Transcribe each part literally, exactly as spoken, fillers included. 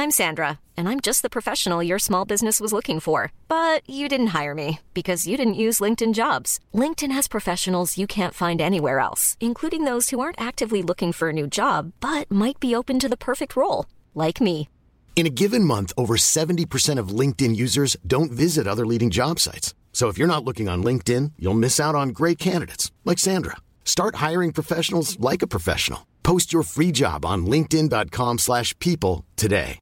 I'm Sandra, and I'm just the professional your small business was looking for. But you didn't hire me because you didn't use LinkedIn Jobs. LinkedIn has professionals you can't find anywhere else, including those who aren't actively looking for a new job, but might be open to the perfect role, like me. In a given month, over seventy percent of LinkedIn users don't visit other leading job sites. So if you're not looking on LinkedIn, you'll miss out on great candidates like Sandra. Start hiring professionals like a professional. Post your free job on linkedin.com slash people today.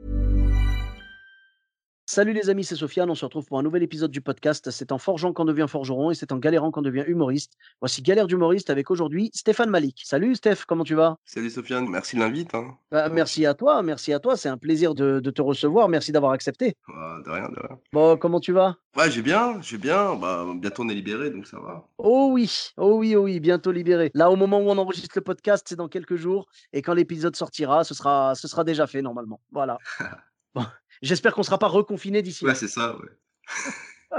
Salut les amis, c'est Sofiane, on se retrouve pour un nouvel épisode du podcast. C'est en forgeant qu'on devient forgeron et c'est en galérant qu'on devient humoriste. Voici Galère d'humoriste avec aujourd'hui Stéphane Malik. Salut Steph, comment tu vas? Salut Sofiane, merci de l'invite. Hein. Bah, merci à toi, merci à toi, c'est un plaisir de, de te recevoir, merci d'avoir accepté. Ah, de rien, de rien. Bon, comment tu vas? Ouais, j'ai bien, j'ai bien. Bah, bientôt on est libéré, donc ça va. Oh oui, oh oui, oh oui, bientôt libéré. Là, au moment où on enregistre le podcast, c'est dans quelques jours et quand l'épisode sortira, ce sera, ce sera déjà fait normalement. Voilà. Bon, j'espère qu'on ne sera pas reconfiné d'ici Ouais, là. c'est ça, ouais.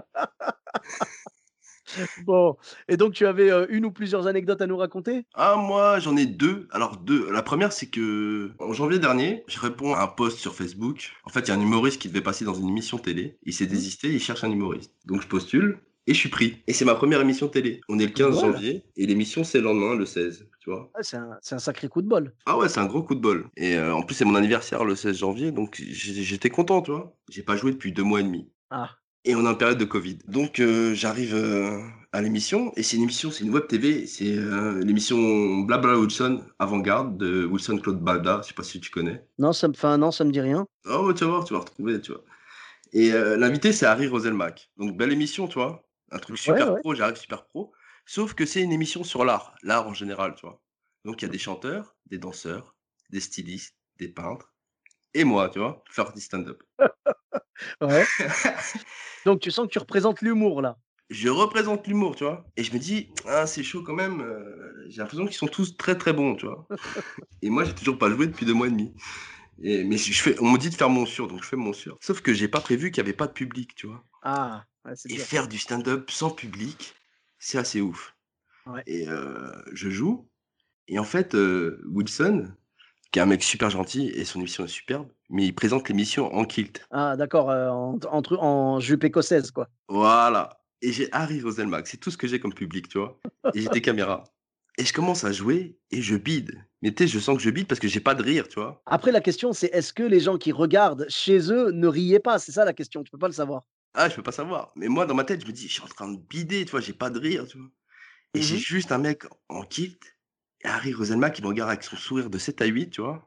Bon, et donc tu avais euh, une ou plusieurs anecdotes à nous raconter? Ah, moi, j'en ai deux. Alors, deux. La première, c'est que en janvier dernier, je réponds à un post sur Facebook. En fait, il y a un humoriste qui devait passer dans une émission télé. Il s'est Mhm. désisté, il cherche un humoriste. Donc, je postule et je suis pris. Et c'est ma première émission télé. On est le quinze Voilà. janvier et l'émission, c'est le lendemain, le seize. Tu vois? Ouais, c'est un, c'est un sacré coup de bol. Ah ouais, c'est un gros coup de bol. Et euh, en plus, c'est mon anniversaire le seize janvier, donc j'ai- j'étais content, tu vois. J'ai pas joué depuis deux mois et demi. Ah, Et on est en période de Covid. Donc euh, j'arrive euh, à l'émission, et c'est une émission, c'est une web T V, c'est euh, l'émission Blabla Wilson, Avant-Garde, de Wilson Claude Balda, je sais pas si tu connais. non, ça me, enfin, non, ça me dit rien. Oh, ouais, tu vas voir, tu vas retrouver, tu vois. Et euh, l'invité, c'est Harry Roselmack. Donc belle émission, tu vois. Un truc Ouais, super ouais. pro, j'arrive super pro. Sauf que c'est une émission sur l'art, l'art en général, tu vois. Donc il y a des chanteurs, des danseurs, des stylistes, des peintres, et moi, tu vois, faire du stand-up. Ouais. Donc tu sens que tu représentes l'humour là. Je représente l'humour, tu vois? Et je me dis: «Ah, c'est chaud quand même, heu, j'ai l'impression qu'ils sont tous très, très bons», tu vois? Et moi, j'ai toujours pas joué depuis deux mois et demi. Et mais je je fais on me dit de faire mon sur, donc je fais mon sur. Sauf que j'ai pas prévu qu'il y avait pas de public, tu vois? Ah, ouais, c'est Et dur. faire du stand-up sans public, c'est assez ouf. Ouais. Et heu, je joue et en fait, heu, Wilson, qui est un mec super gentil et son émission est superbe, mais il présente l'émission en kilt. Ah, d'accord, euh, en, entre, en jupe écossaise, quoi. Voilà. Et j'ai Harry Roselmack, c'est tout ce que j'ai comme public, tu vois? Et j'ai des caméras. Et je commence à jouer et je bide. Mais tu sais, je sens que je bide parce que j'ai pas de rire, tu vois? Après, la question, c'est est-ce que les gens qui regardent chez eux ne riaient pas? C'est ça la question, tu peux pas le savoir. Ah, je peux pas savoir. Mais moi, dans ma tête, je me dis: «Je suis en train de bider», tu vois? J'ai pas de rire, tu vois? Et j'ai Mhm. juste un mec en kilt et Harry Roselmack qui me regarde avec son sourire de sept à huit, tu vois?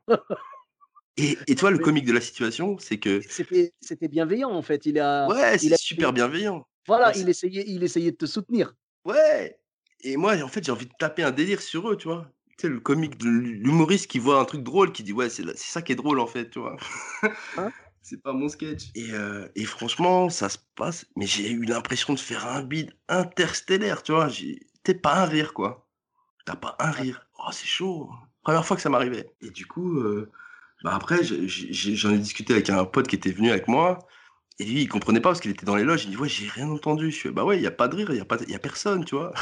Et et tu vois, le Mais comique de la situation, c'est que c'était, c'était bienveillant, en fait. Il a, ouais, c'est il a, super bienveillant. voilà, Ouais, c'est il essayait, il essayait de te soutenir. ouais! Et moi, en fait, j'ai envie de taper un délire sur eux, tu vois? Tu sais, le comique de l'humoriste qui voit un truc drôle, qui dit: «Ouais, c'est la c'est ça qui est drôle, en fait», tu vois? Hein. C'est pas mon sketch. Et heu et franchement, ça se passe, mais j'ai eu l'impression de faire un bide interstellaire, tu vois? J'ai tu sais, pas un rire, quoi. Tu as pas un Ouais. rire. Oh, c'est chaud. Première fois que ça m'arrivait. Et du coup, heu, bah, après, j'ai j'ai j'ai j'en ai discuté avec un pote qui était venu avec moi et lui, il comprenait pas parce qu'il était dans les loges. Il dit: «Ouais, j'ai rien entendu». Je fais: «Bah, ouais, il y a pas de rire, il y a pas de il y a personne», tu vois?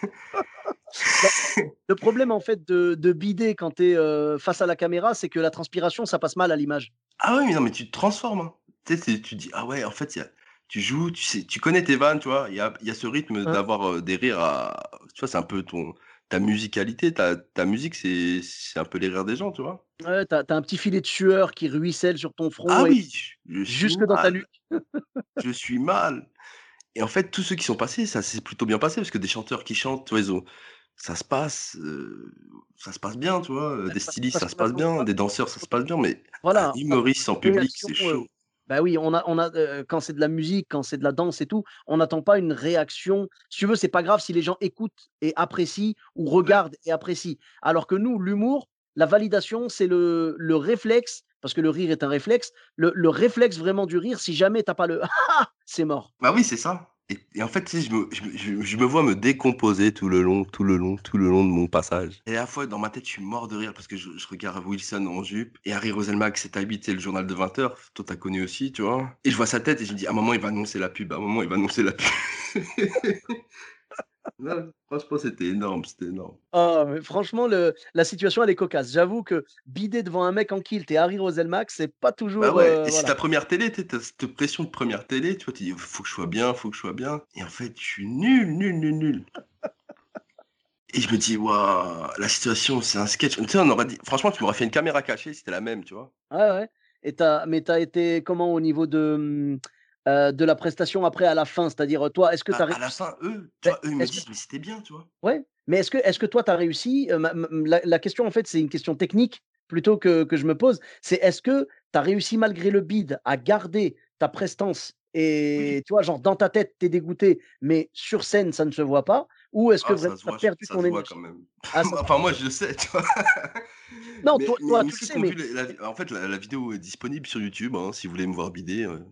Bah, le problème, en fait, de, de bider quand tu es face à la caméra, c'est que la transpiration, ça passe mal à l'image. Ah oui, mais non, mais tu te transformes, hein. Tu sais, c'est tu dis: «Ah ouais, en fait, il y a» tu joues, tu sais tu connais tes vannes, tu vois? Il y a il y a ce rythme Hein. d'avoir, heu, des rires à tu vois, c'est un peu ton ta musicalité, ta ta musique, c'est c'est un peu les rires des gens, tu vois? Ouais, tu as un petit filet de sueur qui ruisselle sur ton Ah front et oui, je suis jusque dans ta mal, nuque. je suis mal. Et en fait, tous ceux qui sont passés, ça s'est plutôt bien passé parce que des chanteurs qui chantent, tu vois, ils ont ça se passe, heu, ça se passe bien, tu vois? Heu, des Parce stylistes, parce ça se qu'on passe n'attend bien, pas des danseurs, ça se passe bien, mais un voilà, on humoriste sans attend pas une public, réaction, c'est heu, chaud. bah, oui, on a on a, heu, quand c'est de la musique, quand c'est de la danse et tout, on n'attend pas une réaction. Si tu veux, c'est pas grave si les gens écoutent et apprécient ou Ouais. regardent et apprécient. Alors que nous, l'humour, la validation, c'est le le réflexe, parce que le rire est un réflexe, le le réflexe vraiment du rire, si jamais tu as pas le c'est mort. Bah oui, c'est ça. Et et en fait, tu sais, je me je me je je me vois me décomposer tout le long, tout le long, tout le long de mon passage. Et à la fois, dans ma tête, je suis mort de rire parce que je je regarde Wilson en jupe et Harry Roselmack, c'est à huit, c'est le journal de vingt heures. Toi, tu as connu aussi, tu vois? Et je vois sa tête et je me dis: «À un moment, il va annoncer la pub, à un moment, il va annoncer la pub». Non, franchement, c'était énorme, c'était énorme. Ah, mais franchement, le la situation, elle est cocasse. J'avoue que bider devant un mec en kilt et Harry Roselmack, c'est pas Bah toujours, ouais, heu, et c'est voilà. ta première télé, tu sais, cette pression de première télé, tu vois? Tu dis: «Faut que je sois bien, faut que je sois bien» et en fait, je suis nul, nul, nul, nul et je me dis: «Waouh, la situation, c'est un sketch». Tu sais, on aurait dit franchement, tu m'aurais fait une caméra cachée, c'était la même, tu vois? Ouais, ouais, et tu mais tu as été comment au niveau de, mmh, heu, de la prestation après à la fin? C'est-à-dire, heu, toi, est-ce que tu À as à la réussi fin, eux, tu beh, vois, eux, ils me est-ce que disent: «Mais c'était bien», tu vois? ouais, mais est-ce que est-ce que toi tu as réussi, heu, ma ma mmh, la la question en fait, c'est une question technique plutôt que que je me pose. C'est est-ce que tu as réussi malgré le bide à garder ta prestance Oui. et tu vois, genre dans ta tête, tu es dégoûté, mais sur scène, ça ne se voit pas? Ou est-ce que Ah, vraiment ça se tu as voit, perdu ça ton se voit quand énergie? même. Ah ça se Enfin, voit, moi, OK. je le sais, tu vois? Non, Mais toi mais toi mais tu le ceux qui sais, ont vu mais la la en fait, la la vidéo est disponible sur YouTube, hein, si vous voulez me voir bider, heu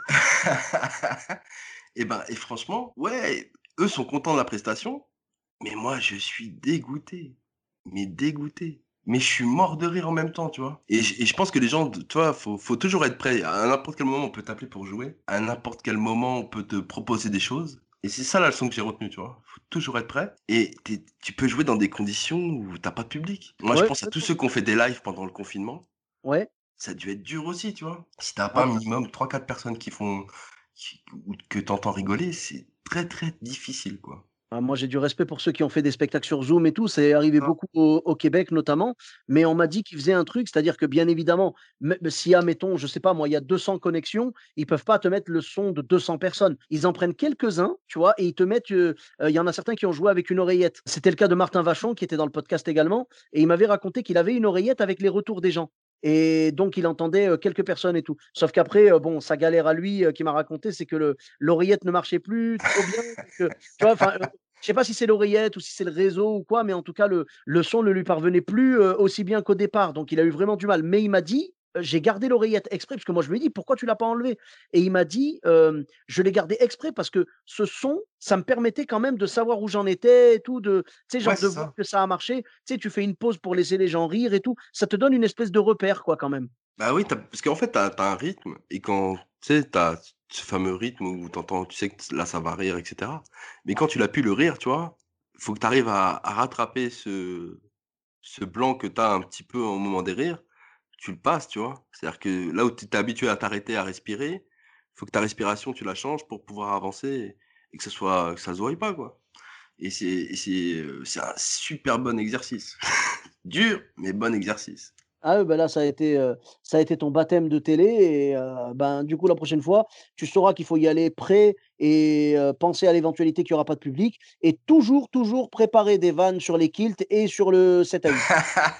et ben et franchement, ouais, eux sont contents de la prestation, mais moi, je suis dégoûté, mais dégoûté. Mais je suis mort de rire en même temps, tu vois? Et je et je pense que les gens, d tu vois, faut faut toujours être prêt. À n'importe quel moment, on peut t'appeler pour jouer. À n'importe quel moment, on peut te proposer des choses et c'est ça la leçon que j'ai retenue, tu vois? Faut toujours être prêt et tu tu peux jouer dans des conditions où tu as pas de public. Moi, je ouais, pense à tous complètement. ceux qui ont fait des lives pendant le confinement. Ouais. Ça a dû être dur aussi, tu vois? Si tu as Ah pas un bah minimum trois quatre personnes qui font qui ou que tu entends rigoler, c'est très, très difficile, quoi. Ah, moi, j'ai du respect pour ceux qui ont fait des spectacles sur Zoom et tout. C'est arrivé Ça. beaucoup au au Québec notamment, mais on m'a dit qu'ils faisaient un truc, c'est-à-dire que bien évidemment, mê s'il y a mettons, je sais pas moi, il y a deux cents connexions, ils peuvent pas te mettre le son de deux cents personnes. Ils en prennent quelques-uns, tu vois? Et ils te mettent, heu heu, il y en a certains qui ont joué avec une oreillette. C'était le cas de Martin Vachon qui était dans le podcast également et il m'avait raconté qu'il avait une oreillette avec les retours des gens et donc il entendait, heu, quelques personnes et tout. Sauf qu'après, heu, bon, sa galère à lui, heu, qu'il m'a raconté, c'est que le l'oreillette ne marchait plus trop bien, donc heu, tu vois? Enfin, je sais pas si c'est l'oreillette ou si c'est le réseau ou quoi, mais en tout cas le le son ne lui parvenait plus, heu, aussi bien qu'au départ, donc il a eu vraiment du mal. Mais il m'a dit: «Heu, j'ai gardé l'oreillette exprès», parce que moi je lui ai dit: «Pourquoi tu l'as pas enlevée?» Et il m'a dit, hem: «Je l'ai gardé exprès parce que ce son, ça me permettait quand même de savoir où j'en étais et tout, de tu sais, Ouais, genre de c'est voir ça. que ça a marché». Tu sais, tu fais une pause pour laisser les gens rire et tout, ça te donne une espèce de repère quoi quand même. Bah oui, tu parce qu'en fait, tu as tu as un rythme et quand tu sais, tu as ce fameux rythme où tu entends, tu sais que là, ça va rire et cetera. Mais quand tu l'as plus le rire, tu vois, faut que tu arrives à à rattraper ce ce blanc que tu as un petit peu au moment des rires, tu le passes, tu vois? C'est-à-dire que là où tu étais habitué à t'arrêter à respirer, faut que ta respiration, tu la changes pour pouvoir avancer et que ça soit que ça se voie pas, quoi. Et c'est et c'est, heu, c'est un super bon exercice. Dur, mais bon exercice. Ah oui, bah, là, ça a été, heu, ça a été ton baptême de télé et heu, ben, du coup, la prochaine fois, tu sauras qu'il faut y aller prêt et heu, penser à l'éventualité qu'il y aura pas de public et toujours, toujours préparer des vannes sur les kilts et sur le sept à huit.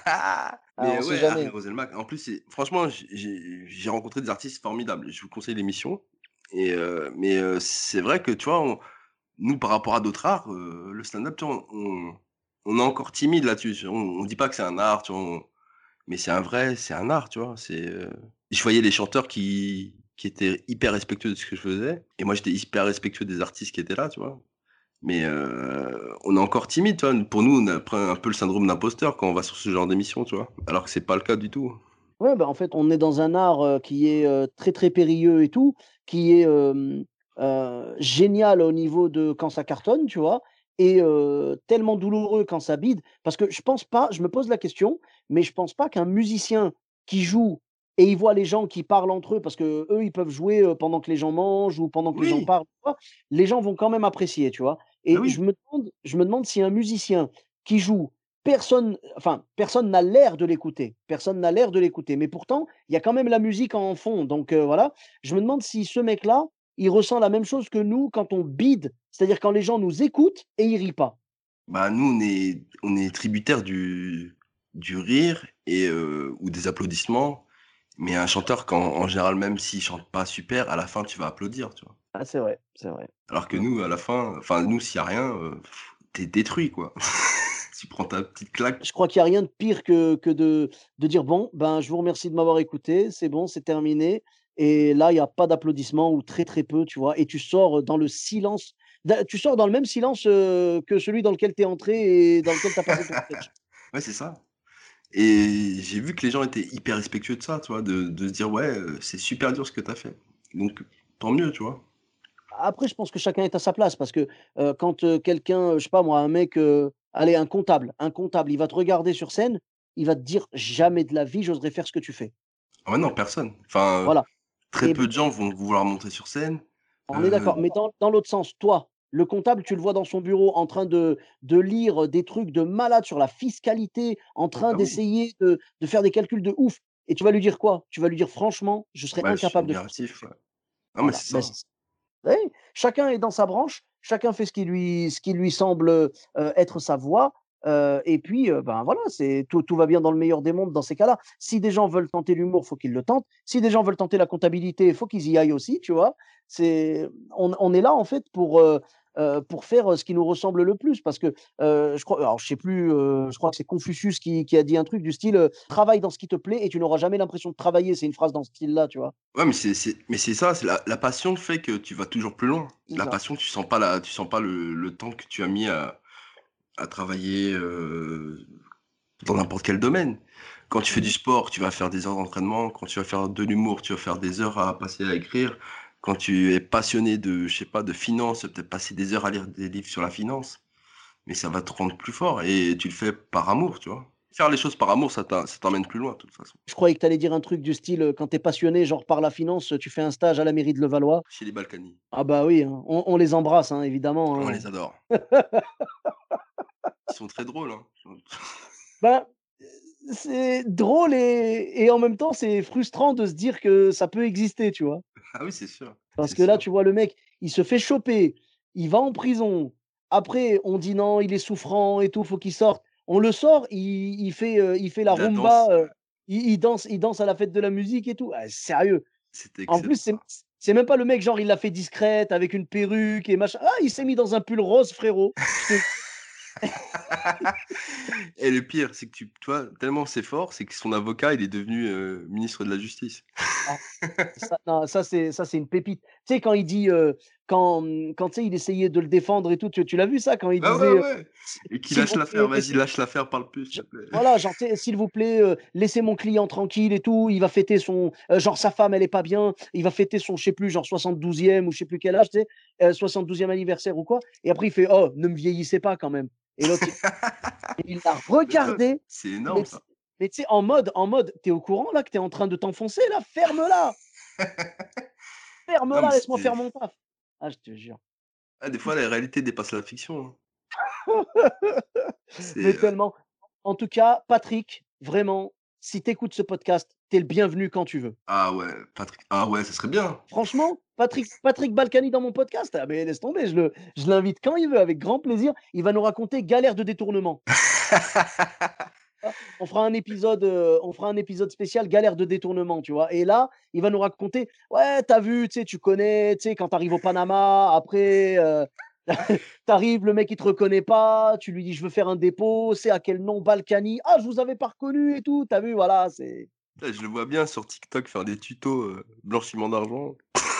Ah, Mais on sait ouais, jamais, Harry hein. Roselmack, en plus, c'est franchement, j'ai j'ai j'ai rencontré des artistes formidables. Je vous conseille l'émission et heu, mais heu, c'est vrai que, tu vois, on nous, par rapport à d'autres arts, heu, le stand-up, tu vois, on on est encore timide là-dessus. On on dit pas que c'est un art, tu vois? On mais c'est un vrai c'est un art, tu vois? C'est, heu je voyais les chanteurs qui qui étaient hyper respectueux de ce que je faisais et moi, j'étais hyper respectueux des artistes qui étaient là, tu vois? Mais heu, on est encore timide, tu vois? Pour nous, on a après un peu le syndrome d'imposteur quand on va sur ce genre d'émission, tu vois? Alors que c'est pas le cas du tout. Ouais, bah, en fait, on est dans un art, heu, qui est, heu, très, très périlleux et tout, qui est, hem, heu, génial au niveau de quand ça cartonne, tu vois? Et heu, tellement douloureux quand ça bide. Parce que je pense pas je me pose la question, mais je pense pas qu'un musicien qui joue et il voit les gens qui parlent entre eux parce qu'eux, ils peuvent jouer, heu, pendant que les gens mangent ou pendant que les gens Oui, parlent, tu vois? Les gens vont quand même apprécier, tu vois? bah, Et je oui. me demande je me demande si un musicien qui joue personne enfin, personne n'a l'air de l'écouter. Personne n'a l'air de l'écouter, mais pourtant, il y a quand même la musique en fond, donc heu, voilà. Je me demande si ce mec-là, il ressent la même chose que nous quand on bide, c'est-à-dire quand les gens nous écoutent et ils rient pas. Bah, nous, on est on est tributaire du du rire et heu, ou des applaudissements, mais un chanteur quand en général, même s'il chante pas super, à la fin, tu vas applaudir, tu vois? Ah, c'est vrai, c'est vrai. Alors que Mmh. nous, à la fin, enfin, nous, s'il y a rien, heu, tu détruit, quoi. Tu prends ta petite claque. Je crois qu'il y a rien de pire que que de de dire: «Bon, ben, je vous remercie de m'avoir écouté, c'est bon, c'est terminé» et là, il y a pas d'applaudissements ou très, très peu, tu vois? Et tu sors, dans le silence, da tu sors dans le même silence, heu, que celui dans lequel tu es entré et dans lequel tu as passé ton sketch. Ouais, c'est ça. Et j'ai vu que les gens étaient hyper respectueux de ça, tu vois? De de se dire: «Ouais, heu, c'est super dur ce que tu as fait». Donc tant mieux, tu vois? après, je pense que chacun est à sa place parce que, heu, quand, heu, quelqu'un, heu, je sais pas moi, un mec, heu, allez, un comptable un comptable, il va te regarder sur scène, il va te dire: «Jamais de la vie, j'oserais faire ce que tu fais». Ah ouais, non, personne. Enfin, heu, Voilà très et peu de gens vont vouloir monter sur scène. on est Heu, d'accord, mais dans dans l'autre sens, toi, le comptable, tu le vois dans son bureau en train de de lire des trucs de malade sur la fiscalité, en train ah oui, d'essayer de de faire des calculs de ouf et tu vas lui dire quoi? Tu vas lui dire: «Franchement, je serais bah, je suis incapable de faire ce que tu admiratif, fais». ouais. Non, mais Voilà, c'est ben, ça. c'est oui, chacun est dans sa branche, chacun fait ce qui lui ce qui lui semble, heu être sa voie, heu et puis, heu, ben, voilà, c'est tout tout va bien dans le meilleur des mondes dans ces cas-là. Si des gens veulent tenter l'humour, faut qu'ils le tentent. Si des gens veulent tenter la comptabilité, il faut qu'ils y aillent aussi, tu vois? C'est on on est là, en fait, pour, heu heu, pour faire, heu, ce qui nous ressemble le plus parce que, heu, je crois alors je sais plus, heu, je crois que c'est Confucius qui qui a dit un truc du style, heu: «Travaille dans ce qui te plaît et tu n'auras jamais l'impression de travailler». C'est une phrase dans ce style-là, tu vois? Ouais, mais c'est c'est mais c'est ça, c'est la la passion fait que tu vas toujours plus loin. C'est La ça. passion, tu sens pas la tu sens pas le le temps que tu as mis à à travailler, heu, dans n'importe quel domaine. Quand tu fais Mmh du mh. sport, tu vas faire des heures d'entraînement. Quand tu vas faire de l'humour, tu vas faire des heures à passer à écrire. Quand tu es passionné de, je sais pas, de finance, tu vas peut-être passer des heures à lire des livres sur la finance, mais ça va te rendre plus fort et tu le fais par amour, tu vois? Faire les choses par amour, ça t'in ça t'emmène plus loin de toute façon. Je croyais que tu allais dire un truc du style, heu, quand tu es passionné, genre par la finance, tu fais un stage à la mairie de Levallois. Chez les Balkany, Ah bah oui, hein, on on les embrasse, hein, évidemment, on hein. les adore. Ils sont très drôles, hein. Ben, c'est drôle et et en même temps, c'est frustrant de se dire que ça peut exister, tu vois? Ah oui, c'est sûr, Parce c'est que là, sûr. tu vois, le mec, il se fait choper, il va en prison. Après, on dit: «Non, il est souffrant et tout, faut qu'il sorte». On le sort, il il fait, heu, il fait la De la danse, rumba, ouais, heu, il il danse il danse à la fête de la musique et tout. Ah sérieux? c'était En plus, excellent c'est ça. c'est même pas le mec, genre, il l'a fait discrète avec une perruque et machin. Ah, il s'est mis dans un pull rose, frérot. Je te Et le pire, c'est que tu tu vois, tellement c'est fort, c'est que son avocat, il est devenu, heu, ministre de la justice. ah, ça non, ça c'est ça c'est une pépite. Tu sais, quand il dit, heu, quand, mmh, quand tu sais, il essayait de le défendre et tout, tu tu l'as vu ça? Quand il Ouais, ouais, disait, heu: ouais, «Si et qu'il s'il lâche vous l'affaire: plaît, «Vas-y, laissez». lâche l'affaire, parle plus, Je s'il te plaît». voilà, genre, tu sais, s'il vous plaît, heu, laissez mon client tranquille et tout, il va fêter son heu, genre sa femme, elle est pas bien, il va fêter son, je sais plus, genre soixante-douzième ou je sais plus quel âge, tu sais, heu, soixante-douzième anniversaire ou quoi et après il fait: «Oh, ne me vieillissez pas quand même» et l'autre il il l'a Mais tu vois, regardé, c'est mais énorme tu ça. mais tu sais, en mode en mode: «Tu es au courant là que tu es en train de t'enfoncer là? Ferme-la! Non, mais Ferme-la, laisse-moi c'était faire mon taf». Ah, je te jure. ah, des fois, la réalité dépasse la fiction, hein. Mais C'est, heu tellement. En tout cas, Patrick, vraiment, si tu écoutes ce podcast, tu es le bienvenu quand tu veux. ah ouais, Patrick ah ouais, ça serait bien. Franchement, Patrick Patrick Balkany dans mon podcast, ah mais laisse tomber, je le je l'invite quand il veut, avec grand plaisir. Il va nous raconter galère de détournement. Ah, on fera un épisode, heu, on fera un épisode spécial galère de détournement, tu vois? Et là, il va nous raconter: «Ouais, tu as vu, tu sais, tu connais, tu sais, quand tu arrives au Panama, après, heu, tu arrives, le mec il te reconnaît pas, tu lui dis: "Je veux faire un dépôt", c'est à quel nom? Balkany. Ah, je vous avais pas reconnu et tout». Tu as vu? Voilà, c'est Putain, je le vois bien sur TikTok faire des tutos, heu, blanchiment d'argent.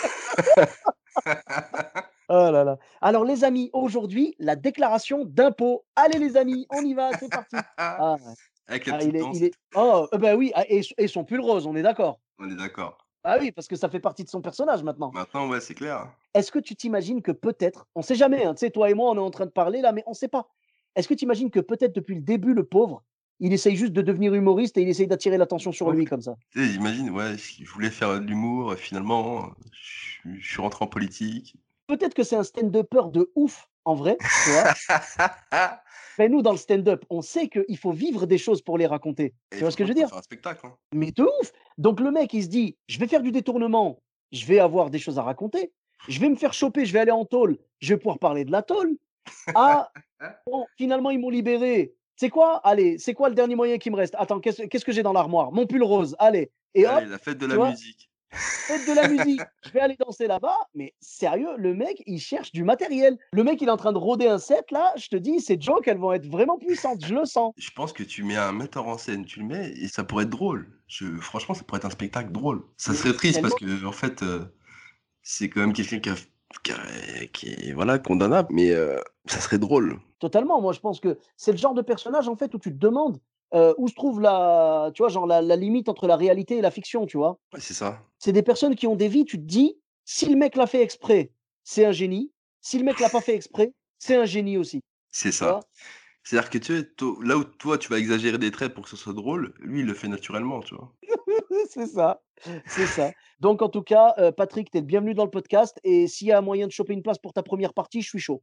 oh là là. Alors les amis, aujourd'hui, la déclaration d'impôt. Allez les amis, on y va, c'est parti. Ah ouais. Avec la Ah il petite est danse il et est tout. oh, heu, bah oui, ah et et son pull rose, on est d'accord? On est d'accord. Ah oui, parce que ça fait partie de son personnage maintenant. Maintenant, ouais, c'est clair. Est-ce que tu t'imagines que peut-être, on sait jamais, hein, tu sais, toi et moi, on est en train de parler là, mais on sait pas. Est-ce que tu imagines que peut-être depuis le début, le pauvre, il essaye juste de devenir humoriste et il essaye d'attirer l'attention sur Ouais. lui comme ça? Tu sais, imagine, ouais, je voulais faire de l'humour, finalement, je suis je suis rentré en politique. Peut-être que c'est un stand-upper de ouf en vrai, tu vois? Mais nous, dans le stand-up, on sait qu'il faut vivre des choses pour les raconter. Et Tu vois ce que franchement, je veux tu peux dire? faire un spectacle, hein. Mais de ouf! Donc le mec, il se dit: «Je vais faire du détournement, je vais avoir des choses à raconter. Je vais me faire choper, je vais aller en tôle, je vais pouvoir parler de la tôle. Ah, bon, finalement, ils m'ont libéré. C'est quoi? Allez, c'est quoi le dernier moyen qui me reste? Attends, qu'est-ce qu'est-ce que j'ai dans l'armoire? Mon pull rose, allez» et Allez, hop, la fête de tu la vois? musique. Faites de la musique, je vais aller danser là-bas. Mais sérieux, le mec, il cherche du matériel. Le mec, il est en train de roder un set là, je te dis, ces jokes, elles vont être vraiment puissantes, je le sens. Je pense que tu mets un metteur en scène, tu le mets et ça pourrait être drôle. Je franchement, ça pourrait être un spectacle drôle. Ça Mais serait triste parce tellement que en fait, heu, c'est quand même quelqu'un qui a f qui a qui est voilà, condamnable, mais heu, ça serait drôle. totalement. Moi, je pense que c'est le genre de personnage, en fait, où tu te demandes, heu, où se trouve la tu vois, genre la la limite entre la réalité et la fiction, tu vois? Ouais, c'est ça. C'est des personnes qui ont des vies, tu te dis: «Si le mec l'a fait exprès, c'est un génie. Si le mec l'a pas fait exprès, c'est un génie aussi. C'est Tu ça. vois? C'est-à-dire que tu sais, to là où toi, tu vas exagérer des traits pour que ce soit drôle, lui, il le fait naturellement, tu vois? C'est ça, c'est ça. Donc en tout cas, heu, Patrick, tu es le bienvenu dans le podcast et s'il y a moyen de choper une place pour ta première partie, je suis chaud.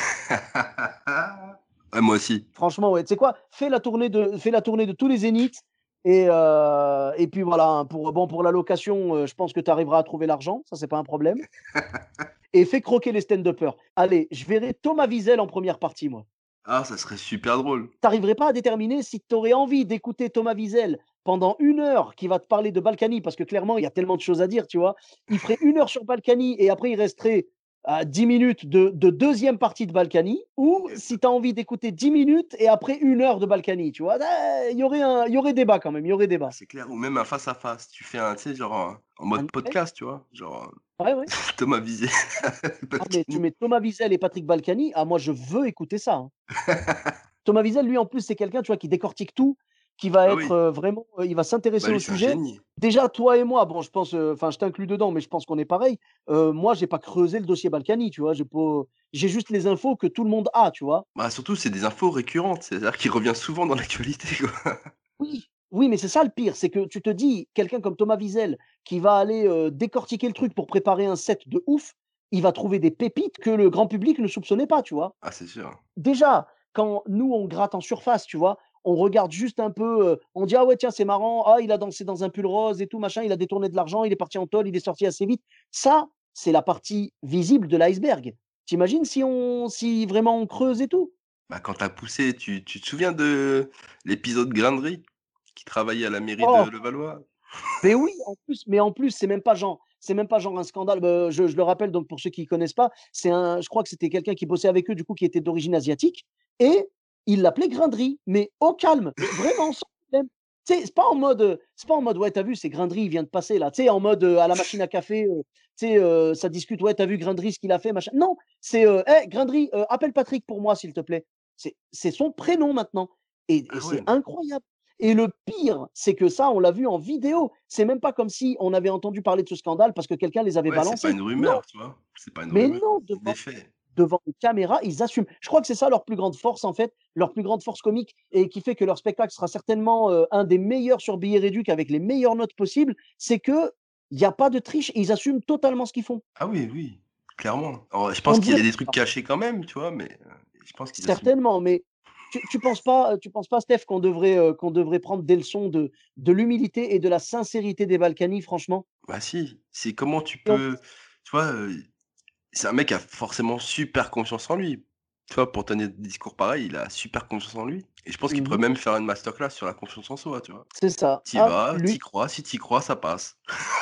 Ouais, moi aussi. Franchement, ouais. Tu sais quoi? Fais la tournée de fais la tournée de tous les zéniths et heu et puis voilà, hein, pour bon, pour la location, heu, je pense que tu arriveras à trouver l'argent, ça, c'est pas un problème et fais croquer les stand-uppers. Allez, je verrai Thomas Wiesel en première partie, moi. Ah, ça serait super drôle. Tu arriverais pas à déterminer si tu aurais envie d'écouter Thomas Wiesel pendant une heure qui va te parler de Balkany parce que clairement, il y a tellement de choses à dire, tu vois? Il ferait une heure sur Balkany et après il resterait, heu, dix minutes de de deuxième partie de Balkany ou Et si tu as envie d'écouter dix minutes et après une heure de Balkany, tu vois? Ah, il y aurait un il y aurait débat quand même, il y aurait bah, débat. c'est clair, ou même un face à face. Tu fais un, tu sais, genre, en en mode Un ouais, podcast, tu vois? Genre, ouais, ouais. Thomas Visé, Ah mais tu Balkany. mets Thomas Wiesel et Patrick Balkany, ah moi je veux écouter ça, hein. Thomas Wiesel, lui, en plus, c'est quelqu'un, tu vois, qui décortique tout, qui va Ah être, oui, heu, vraiment, heu, il va bah, s'intéresser au lui, c'est un sujet. génie. Déjà, toi et moi, bon, je pense, heu, enfin, je t'inclus dedans, mais je pense qu'on est pareil. Heu, moi, j'ai pas creusé le dossier Balkany, tu vois? J'ai pas j'ai juste les infos que tout le monde a, tu vois? Bah, surtout, c'est des infos récurrentes, c'est-à-dire qu'il revient souvent dans l'actualité, quoi. Oui, oui, mais c'est ça le pire, c'est que tu te dis, quelqu'un comme Thomas Wiesel qui va aller, heu, décortiquer le truc pour préparer un set de ouf, il va trouver des pépites que le grand public ne soupçonnait pas, tu vois? Ah, c'est sûr. Déjà, quand nous, on gratte en surface, tu vois? On regarde juste un peu, heu, on dit: «Ah ouais, tiens, c'est marrant. Ah, il a dansé dans un pull rose et tout machin, il a détourné de l'argent, il est parti en tôle, il est sorti assez vite». Ça, c'est la partie visible de l'iceberg. Tu imagines si on si vraiment on creuse et tout? Bah, quand tu as poussé, tu tu te souviens de l'épisode Grain de riz, qui travaillait à la mairie de Oh! Levallois? Mais oui, en plus mais en plus, c'est même pas genre c'est même pas genre un scandale, bah, je je le rappelle donc pour ceux qui connaissent pas, c'est un je crois que c'était quelqu'un qui bossait avec eux, du coup, qui était d'origine asiatique et il l'appelait Grain de riz, mais au calme, mais vraiment sans problème. Tu sais, c'est pas en mode, heu, c'est pas en mode: «Ouais, tu as vu, c'est Grain de riz, il vient de passer là», tu sais, en mode, heu, à la machine à café, heu, tu sais, heu, ça discute: «Ouais, tu as vu Grain de riz, ce qu'il a fait, machin». Non, c'est, heu: «Hey, Grain de riz, heu, appelle Patrick pour moi, s'il te plaît». C'est c'est son prénom maintenant et et Ah c'est ouais, incroyable. Et le pire, c'est que ça, on l'a vu en vidéo. C'est même pas comme si on avait entendu parler de ce scandale parce que quelqu'un les avait ouais, c'est pas balancés. une Non, rumeur, tu vois? C'est pas une mais rumeur, non, c'est des devant faits. devant une caméra, ils assument. Je crois que c'est ça leur plus grande force, en fait, leur plus grande force comique et qui fait que leur spectacle sera certainement, heu, un des meilleurs sur Billets Réduc avec les meilleures notes possibles, c'est qu'il y a pas de triche et ils assument totalement ce qu'ils font. Ah oui, oui, clairement. Alors, je On pense qu'il y dirait a des trucs cachés quand même, tu vois? Mais, heu, je pense qu'ils assument. certainement, mais tu tu penses pas, tu penses pas, Steph, qu'on devrait, heu, qu'on devrait prendre des leçons de de l'humilité et de la sincérité des Balkany, franchement? Bah si, c'est comment tu Et en peux, tu vois, heu, c'est un mec qui a forcément super confiance en lui. Tu vois, pour tenir des discours pareils, il a super confiance en lui et je pense qu'il pourrait Mmh. même faire une masterclass sur la confiance en soi, tu vois? C'est ça. Tu y Ah, vas, tu y lui, crois, si tu y crois, ça passe.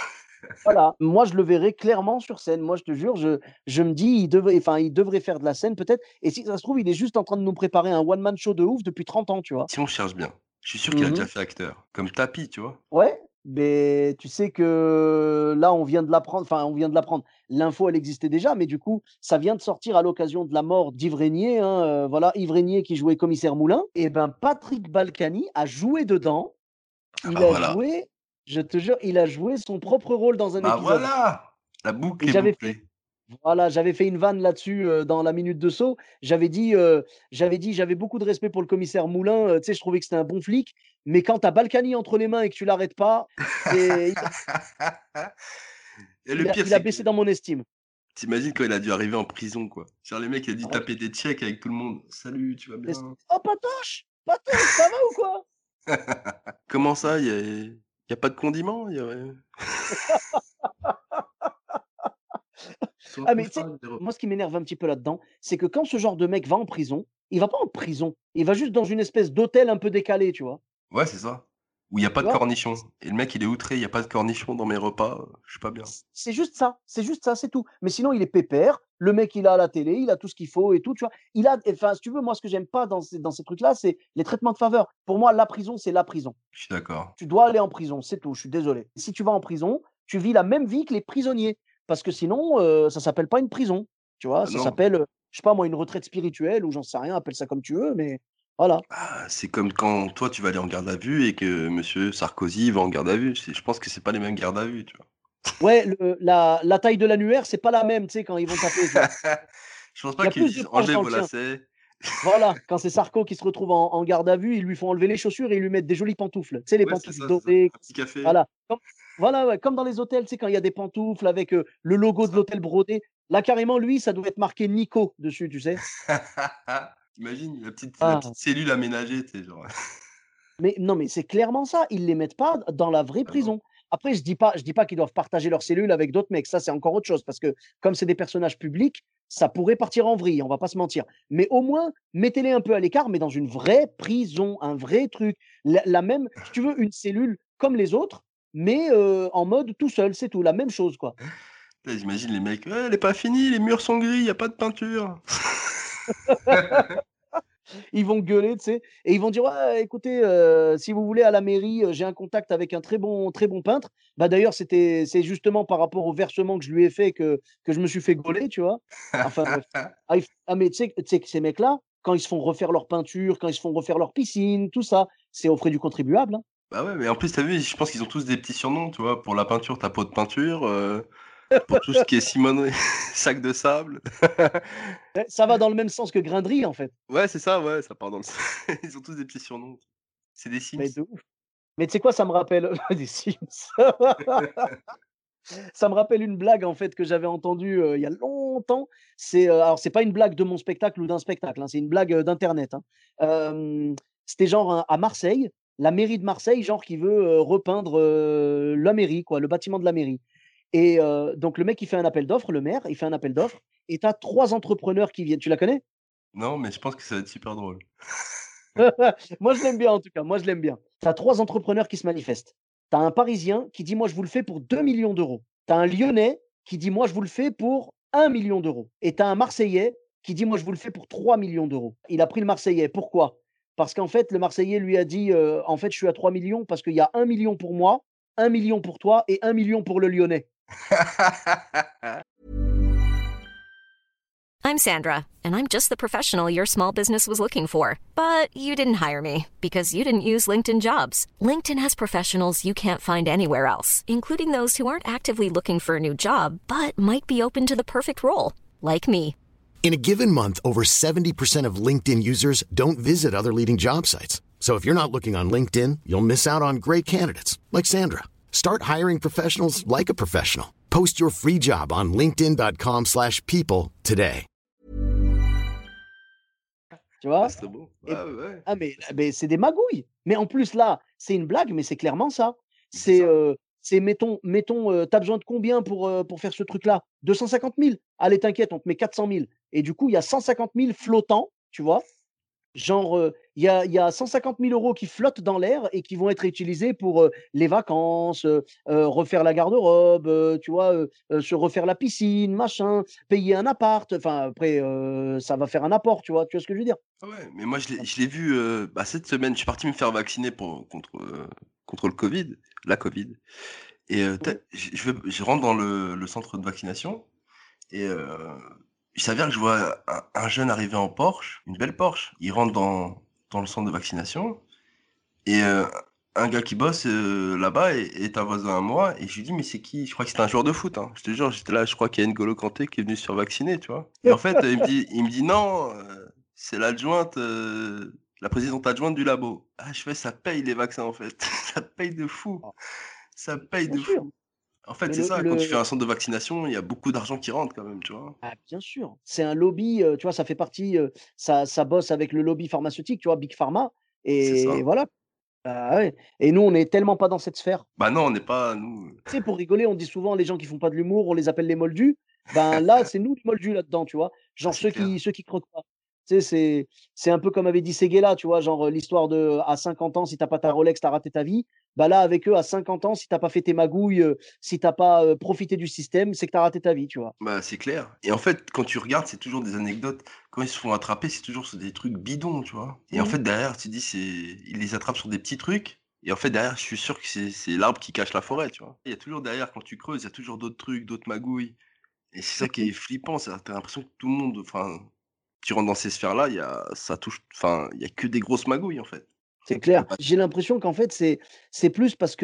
voilà, moi je le verrais clairement sur scène. Moi, je te jure, je je me dis: «Il devrait enfin, il devrait faire de la scène peut-être» et si ça se trouve, il est juste en train de nous préparer un one man show de ouf depuis trente ans, tu vois? Si on cherche bien, je suis sûr qu'il a déjà Mmh. fait acteur, comme Tapi, tu vois? Ouais, beh, tu sais que là, on vient de l'apprendre, enfin, on vient de l'apprendre. L'info, elle existait déjà, mais du coup, ça vient de sortir à l'occasion de la mort d'Yves Régnier, hein, heu, voilà, Yves Régnier qui jouait commissaire Moulin et ben, Patrick Balkany a joué dedans. Ah Il bah a voilà, joué, je te jure, il a joué son propre rôle dans un bah épisode voilà! La et boucle est j'avais fait bouclée. voilà, j'avais fait une vanne là-dessus, heu, dans la minute de saut. J'avais dit, heu, j'avais dit: «J'avais beaucoup de respect pour le commissaire Moulin, heu, tu sais, je trouvais que c'était un bon flic, mais quand tu as Balkany entre les mains et que tu l'arrêtes pas, c'est il a Et le il a pire, il a c'est baissé que dans mon estime». tu imagines quand il a dû arriver en prison, quoi. Genre le mec, il a dû Ah ouais, taper des tchèques avec tout le monde. «Salut, tu vas mais c bien?» «Oh Patoche! Patoche, ça va ou quoi?» «Comment ça, il y a il y a pas de condiments? Il y aurait ils sont un Ah peu mais tu sais, fades les repas». moi ce qui m'énerve un petit peu là-dedans, c'est que quand ce genre de mec va en prison, il va pas en prison, il va juste dans une espèce d'hôtel un peu décalé, tu vois? Ouais, c'est ça. Où il y a pas Tu de vois? cornichons et le mec, il est outré: «Il y a pas de cornichons dans mes repas, heu, je suis pas bien». C c'est juste ça, c'est juste ça, c'est tout. Mais sinon, il est pépère, le mec, il a la télé, il a tout ce qu'il faut et tout, tu vois? Il a enfin, si tu veux, moi, ce que j'aime pas dans ces dans ces trucs-là, c'est les traitements de faveur. Pour moi, la prison, c'est la prison. Je suis d'accord. Tu dois aller en prison, c'est tout, je suis désolé. Si tu vas en prison, tu vis la même vie que les prisonniers parce que sinon, heu, ça s'appelle pas une prison, tu vois? Ah Ça non, s'appelle, heu, je sais pas moi, une retraite spirituelle ou j'en sais rien, appelle ça comme tu veux, mais voilà. ah, c'est comme quand toi, tu vas aller en garde à vue et que monsieur Sarkozy va en garde à vue. C'est je pense que c'est pas les mêmes gardes à vue, tu vois? Ouais, le la la taille de l'annulaire, c'est pas la même, tu sais, quand ils vont taper, tu vois? Je pense Il pas y a qu'ils plus de disent: punch «Enlève dans le vos tien. lacets». Voilà, quand c'est Sarko qui se retrouve en en garde à vue, ils lui font enlever les chaussures et ils lui mettent des jolies pantoufles. Tu sais, les Ouais, c'est pantoufles ça, c'est ça. dorées, Un petit café, voilà, comme voilà, ouais, comme dans les hôtels, tu sais, quand il y a des pantoufles avec, heu, le logo c'est de ça. l'hôtel brodé. Là, carrément, lui, ça doit être marqué Nico dessus, tu sais? Tu la petite la Ah, petite cellule aménagée, tu sais, genre mais non, mais c'est clairement ça, ils les mettent pas dans la vraie ah non. prison. Après, je dis pas je dis pas qu'ils doivent partager leurs cellules avec d'autres mecs, ça, c'est encore autre chose parce que comme c'est des personnages publics, ça pourrait partir en vrille, on va pas se mentir. Mais au moins, mettez-les un peu à l'écart, mais dans une vraie prison, un vrai truc. La la même si tu veux, une cellule comme les autres, mais heu, en mode tout seul, c'est tout, la même chose, quoi. Putain, j'imagine les mecs: «Ouais, elle est pas finie, les murs sont gris, il y a pas de peinture». Ils vont gueuler, tu sais? Et ils vont dire: «Ouais, écoutez, heu, si vous voulez à la mairie, heu, j'ai un contact avec un très bon très bon peintre». Bah, d'ailleurs, c'était c'est justement par rapport au versement que je lui ai fait que que je me suis fait gauler, tu vois? Enfin bref. Ah, il f ah mais tu sais que tu sais que ces mecs-là, quand ils se font refaire leur peinture, quand ils se font refaire leur piscine, tout ça, c'est aux frais du contribuable, hein. Bah, ouais, mais en plus, tu as vu, je pense qu'ils ont tous des petits surnoms, tu vois? Pour la peinture, tu as pot de peinture, heu, pour tout ce qui est cimonerie, sac de sable. Ouais, ça va dans le même sens que Grindry, en fait. Ouais, c'est ça, ouais, ça part dans le ils ont tous des petits surnoms. C'est des Mais Sims. de ouf. Mais tu sais quoi, ça me rappelle des Sims. Ça me rappelle une blague en fait que j'avais entendue, heu, il y a longtemps. C'est, heu, alors c'est pas une blague de mon spectacle ou d'un spectacle, hein, c'est une blague, heu, d'internet, hein. Hem, C'était genre, à à Marseille, la mairie de Marseille, genre qui veut, heu, repeindre, heu, la mairie quoi, le bâtiment de la mairie et heu, donc le mec il fait un appel d'offres, le maire, il fait un appel d'offres et tu as trois entrepreneurs qui viennent. Tu la connais? Non, mais je pense que ça va être super drôle. Moi je l'aime bien en tout cas, moi je l'aime bien. Tu as trois entrepreneurs qui se manifestent. Tu as un Parisien qui dit: «Moi je vous le fais pour deux millions d'euros». Tu as un Lyonnais qui dit: «Moi je vous le fais pour un million d'euros». Et tu as un Marseillais qui dit: «Moi je vous le fais pour trois millions d'euros». Il a pris le Marseillais. Pourquoi? Parce qu'en fait le Marseillais lui a dit, heu: «En fait je suis à trois millions parce qu'il y a un million pour moi, un million pour toi et un million pour le Lyonnais». I'm Sandra, and I'm just the professional your small business was looking for. But you didn't hire me because you didn't use LinkedIn Jobs. LinkedIn has professionals you can't find anywhere else, including those who aren't actively looking for a new job but might be open to the perfect role, like me. In a given month, over seventy percent of LinkedIn users don't visit other leading job sites. So if you're not looking on LinkedIn, you'll miss out on great candidates like Sandra. Start hiring professionals like a professional. Post your free job on linkedin dot com slash people today. Tu Ah, vois? c'est beau. Et Ah ouais, ah mais c'est beh, c'est des magouilles. Mais en plus là, c'est une blague, mais c'est clairement ça. mais c'est C'est, ça. heu, c'est mettons mettons, heu, tu as besoin de combien pour, heu, pour faire ce truc-là? deux cent cinquante mille. Allez t'inquiète, on te met quatre cent mille et du coup, il y a cent cinquante mille flottants, tu vois? Genre, heu, il y a il y a cent cinquante mille euros qui flottent dans l'air et qui vont être utilisés pour, heu, les vacances, heu heu, refaire la garde-robe, heu, tu vois? Heu heu, se refaire la piscine, machin, payer un appart, enfin après, heu, ça va faire un apport, tu vois? Tu vois ce que je veux dire? Ah ouais, mais moi je l'ai je l'ai vu, heu, bah, cette semaine, je suis parti me faire vacciner pour contre, heu, contre le Covid, la Covid et heu, tu Mmh. je je vais je rentre dans le le centre de vaccination et heu, il s'avère que je vois un un jeune arriver en Porsche, une belle Porsche. Il rentre dans dans le centre de vaccination et heu, un gars qui bosse, heu, là-bas est est un voisin à moi et je lui dis: «Mais c'est qui?» Je crois que c'était un joueur de foot, hein. Je te jure, j'étais là, je crois qu'il y a N'Golo Kanté qui est venu se faire vacciner, tu vois? Et en fait, heu, il me dit il me dit: «Non, heu, c'est l'adjointe, heu, la présidente adjointe du labo». Ah, je fais: «Ça paye les vaccins, en fait, ça paye de fou, Ah, ça paye bien de sûr, fou». En fait, mais c'est le ça, quand tu fais le un centre de vaccination, il y a beaucoup d'argent qui rentre quand même, tu vois? ah bien sûr, c'est un lobby, heu, tu vois? Ça fait partie, heu, ça ça bosse avec le lobby pharmaceutique, tu vois? Big Pharma C'est et ça. voilà. Bah, ouais et nous, on est tellement pas dans cette sphère. Bah, non, on n'est pas nous, Tu sais, pour rigoler, on dit souvent les gens qui font pas de l'humour, on les appelle les moldus. Ben, là, c'est nous les moldus là-dedans, tu vois? ah, Genre c'est ceux qui clair. ceux qui croquent pas. Tu sais, c'est c'est un peu comme avait dit Séguéla, tu vois? Genre, heu, l'histoire de à cinquante ans, si tu as pas ta Rolex, tu as raté ta vie. Bah, là, avec eux, à cinquante ans, si tu as pas fait tes magouilles, heu, si tu as pas, heu, profité du système, c'est que tu as raté ta vie, tu vois? Bah, c'est clair et en fait, quand tu regardes, c'est toujours des anecdotes. Quand ils se font attraper, c'est toujours sur des trucs bidons, tu vois? Et en Mmh. fait, derrière, tu dis, c'est ils les attrapent sur des petits trucs et en fait, derrière, je suis sûr que c'est c'est l'arbre qui cache la forêt, tu vois? Il y a toujours derrière, quand tu creuses, il y a toujours d'autres trucs, d'autres magouilles et c'est ça qui Mmh. est flippant, ça tu l'impression que tout le monde enfin, tu rentres dans ces sphères-là, il y a ça touche enfin, il y a que des grosses magouilles, en fait. C'est Il y clair. a pas J'ai l'impression qu'en fait, c'est c'est plus parce que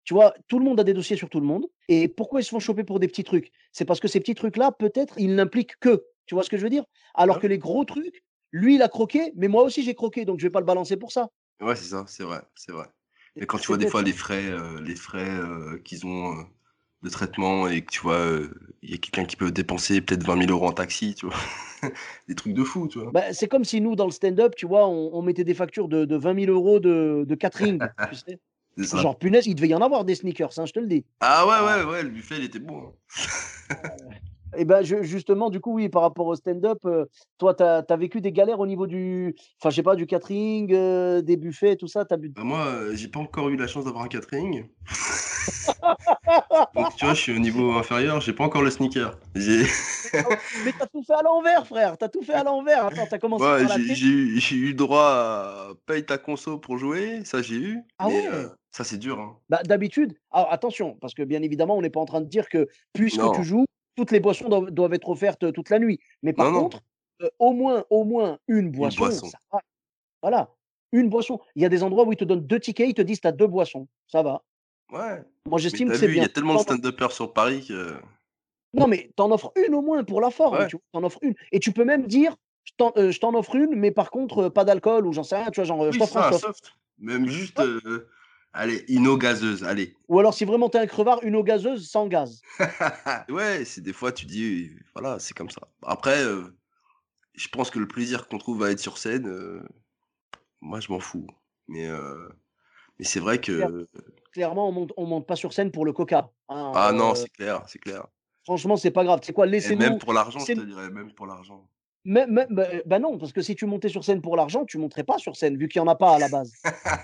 Tu vois, tout le monde a des dossiers sur tout le monde. Et pourquoi ils se font choper pour des petits trucs? C'est parce que ces petits trucs-là, peut-être, ils n'impliquent qu'eux. Tu vois ce que je veux dire? Ah Alors que oui. les gros trucs, lui, il a croqué, mais moi aussi j'ai croqué, donc je vais pas le balancer pour ça. Ouais, c'est ça, c'est vrai, c'est vrai. Et Et quand tu c'est vois des peut-être fois ça. les frais, heu, les frais, heu, qu'ils ont, heu, de traitement et que tu vois, heu, il y a quelqu'un qui peut dépenser peut-être vingt mille euros en taxi, tu vois? Des trucs de fou, tu vois? Bah, c'est comme si nous, dans le stand-up, tu vois, on on mettait des factures de de vingt mille euros de de catering, tu sais? C'est ça. Genre, punaise, il devait y en avoir des sneakers, hein, je te le dis. Ah ouais, Ah. ouais, ouais, le buffet, il était bon, hein. Et ben, je justement, du coup, oui, par rapport au stand-up, heu, toi, tu as tu as vécu des galères au niveau du enfin, je sais pas, du catering, heu, des buffets, tout ça? Tu as bu Bah, moi, heu, j'ai pas encore eu la chance d'avoir un catering. Donc tu vois, je suis au niveau inférieur, j'ai pas encore le sneaker. J'ai mais tu mais tu as tout fait à l'envers, frère, tu as tout fait à l'envers. Attends, tu as commencé moi, par la j'ai télé. j'ai eu j'ai eu droit à paye ta conso pour jouer, ça j'ai eu, Ah mais heu, ouais? ça c'est dur, hein. Bah, d'habitude alors attention, parce que bien évidemment, on n'est pas en train de dire que puisque tu Non, joues, toutes les boissons doivent doivent être offertes, heu, toute la nuit. Mais par non, non, contre, heu, au moins au moins une une boisson, boisson. ça va. Voilà, une boisson. Il y a des endroits où ils te donnent deux tickets, ils te disent: «Tu as deux boissons». Ça va. Ouais, Moi, mais j'estime tu que as c'est vu, il y bien. a tellement de Tu en stand-uppers sur Paris que Non, mais tu en offres une au moins pour la forme, ouais, tu vois? Tu en offres une et tu peux même dire: «Je t'en heu, je t'en offre une, mais par contre, heu, pas d'alcool» ou j'en sais rien, tu vois? Genre, heu: «Je oui, c'est t'offre un ça, un soft». soft, même juste, Ouais. heu, allez, une eau gazeuse, allez. Ou alors si vraiment tu es un crevard, une eau gazeuse sans gaz. Ouais, c'est des fois tu dis, voilà, c'est comme ça. Après, heu, je pense que le plaisir qu'on trouve à être sur scène, heu, moi je m'en fous. Mais heu, mais c'est vrai Claire que clairement, on monte on monte pas sur scène pour le coca, hein, ah non, heu, c'est clair, c'est clair. franchement, c'est pas grave. Tu sais quoi? Et même Laissez-nous pour l'argent, je te laissez dirais, même pour l'argent. même même bah, bah, non, parce que si tu montais sur scène pour l'argent, tu monterais pas sur scène, vu qu'il y en a pas à la base.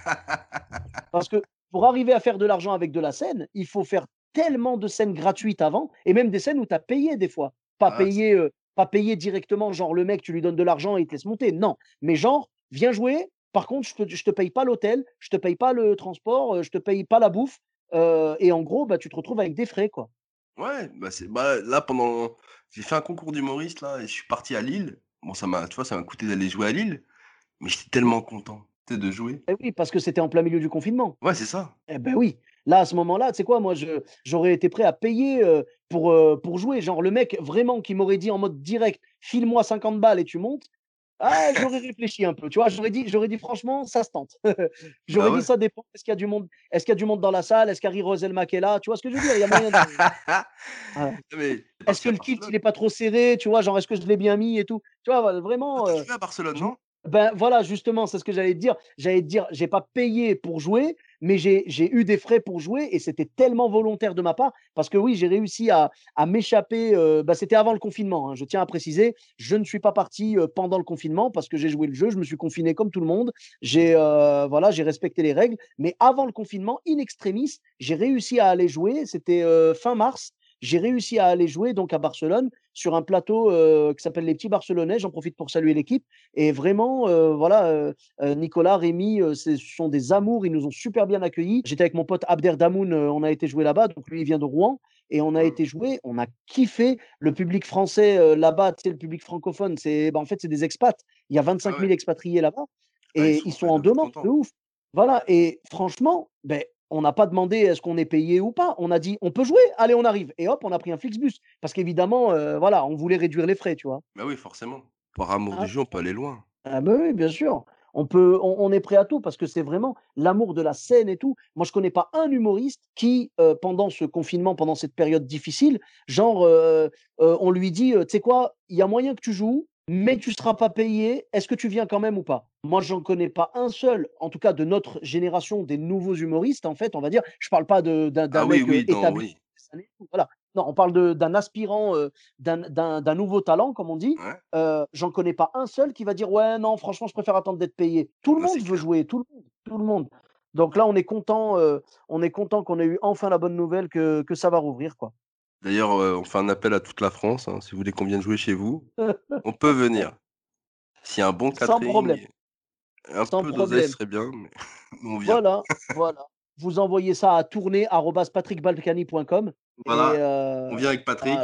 Parce que pour arriver à faire de l'argent avec de la scène, il faut faire tellement de scènes gratuites avant et même des scènes où tu as payé des fois. Pas Ah, c'est payé, heu, pas payé directement, genre le mec, tu lui donnes de l'argent et il te laisse monter. Non, mais genre: «Viens jouer, par contre, je te je te paye pas l'hôtel, je te paye pas le transport, heu, je te paye pas la bouffe», heu et en gros, bah, tu te retrouves avec des frais, quoi. ouais, bah, c'est bah, là pendant j'ai fait un concours d'humoriste là et je suis parti à Lille. Bon ça m'a tu vois, ça m'a coûté d'aller jouer à Lille, mais j'étais Mmh. tellement content, tu sais, de jouer. Et oui, parce que c'était en plein milieu du confinement. Ouais, c'est ça. Eh ben oui, là, à ce moment-là, tu sais quoi? Moi, je j'aurais été prêt à payer, heu, pour, heu, pour jouer. Genre le mec vraiment qui m'aurait dit en mode direct: «File-moi cinquante balles et tu montes». Ah, j'aurais réfléchi un peu, tu vois? J'aurais dit j'aurais dit: «Franchement, ça se tente». Bah, J'aurais dit: ouais. «Ça dépend, est-ce qu'il y a du monde est-ce qu'il y a du monde dans la salle? Est-ce qu'Harry Roselmack est là?» Tu vois ce que je veux dire? Il y a moyen de voilà. Non mais tu Est-ce parti que à le kilt, il Barcelone. est pas trop serré? Tu vois? Genre, est-ce que je l'ai bien mis et tout? Tu vois? Voilà, Toi, vraiment, tu as heu, joué à Barcelone, je m non? ben, voilà, justement, c'est ce que j'allais te dire. J'allais te dire, j'ai pas payé pour jouer, mais j'ai j'ai eu des frais pour jouer et c'était tellement volontaire de ma part parce que oui, j'ai réussi à à m'échapper, heu, bah, c'était avant le confinement, hein, je tiens à préciser. Je ne suis pas parti, heu, pendant le confinement parce que j'ai joué le jeu, je me suis confiné comme tout le monde. J'ai, heu, voilà, j'ai respecté les règles, mais avant le confinement, in extremis, j'ai réussi à aller jouer. C'était, heu, fin mars. J'ai réussi à aller jouer donc à Barcelone sur un plateau, heu, qui s'appelle Les Petits Barcelonais. J'en profite pour saluer l'équipe et vraiment, heu, voilà, heu heu, Nicolas, Rémi, heu, ce sont des amours, ils nous ont super bien accueillis. J'étais avec mon pote Abder Damoun, heu, on a été jouer là-bas, donc lui, il vient de Rouen et on a Mmh. été jouer, on a kiffé. Le public français, heu, là-bas, tu sais, le public francophone, c'est bah, en fait, c'est des expats. Il y a Ah vingt-cinq ouais. mille expatriés là-bas Ah ils et ils sont sont ils en doivent être demande de contents. ouf. Voilà et franchement, beh, on n'a pas demandé est-ce qu'on est payé ou pas. On a dit: «On peut jouer? Allez, on arrive» et hop, on a pris un Flixbus parce qu'évidemment, heu, voilà, on voulait réduire les frais, tu vois? Bah oui, forcément. Par amour du Ah jeu, on peut aller loin. ah bah, oui, bien sûr. On peut on on est prêt à tout parce que c'est vraiment l'amour de la scène et tout. Moi, je connais pas un humoriste qui, heu, pendant ce confinement, pendant cette période difficile, genre, heu heu, on lui dit, heu: «Tu sais quoi? Il y a moyen que tu joues, mais tu seras pas payé. Est-ce que tu viens quand même ou pas?» Moi, j'en connais pas un seul, en tout cas de notre génération, des nouveaux humoristes, en fait, on va dire. Je parle pas de d'un Ah d'un oui, mec, heu, oui, non, établi, oui. voilà. Non, on parle de d'un aspirant, heu, d'un d'un d'un nouveau talent, comme on dit. Ouais, Heu, j'en connais pas un seul qui va dire: «Ouais, non, franchement, je préfère attendre d'être payé». Tout le non, c'est monde veut clair. jouer, tout le monde, tout le monde. Donc là, on est content, heu, on est content qu'on ait eu enfin la bonne nouvelle que que ça va rouvrir, quoi. D'ailleurs, heu, on fait un appel à toute la France, hein, si vous voulez qu'on vienne jouer chez vous, on peut venir. S'il y a un bon Sans problème, catering, un sans peu d'oseille, ce problème. serait bien, mais on vient. Voilà, voilà. Vous envoyez ça à tourner arobase patrick balkany point com et Voilà, on heu, vient avec Patrick. voilà.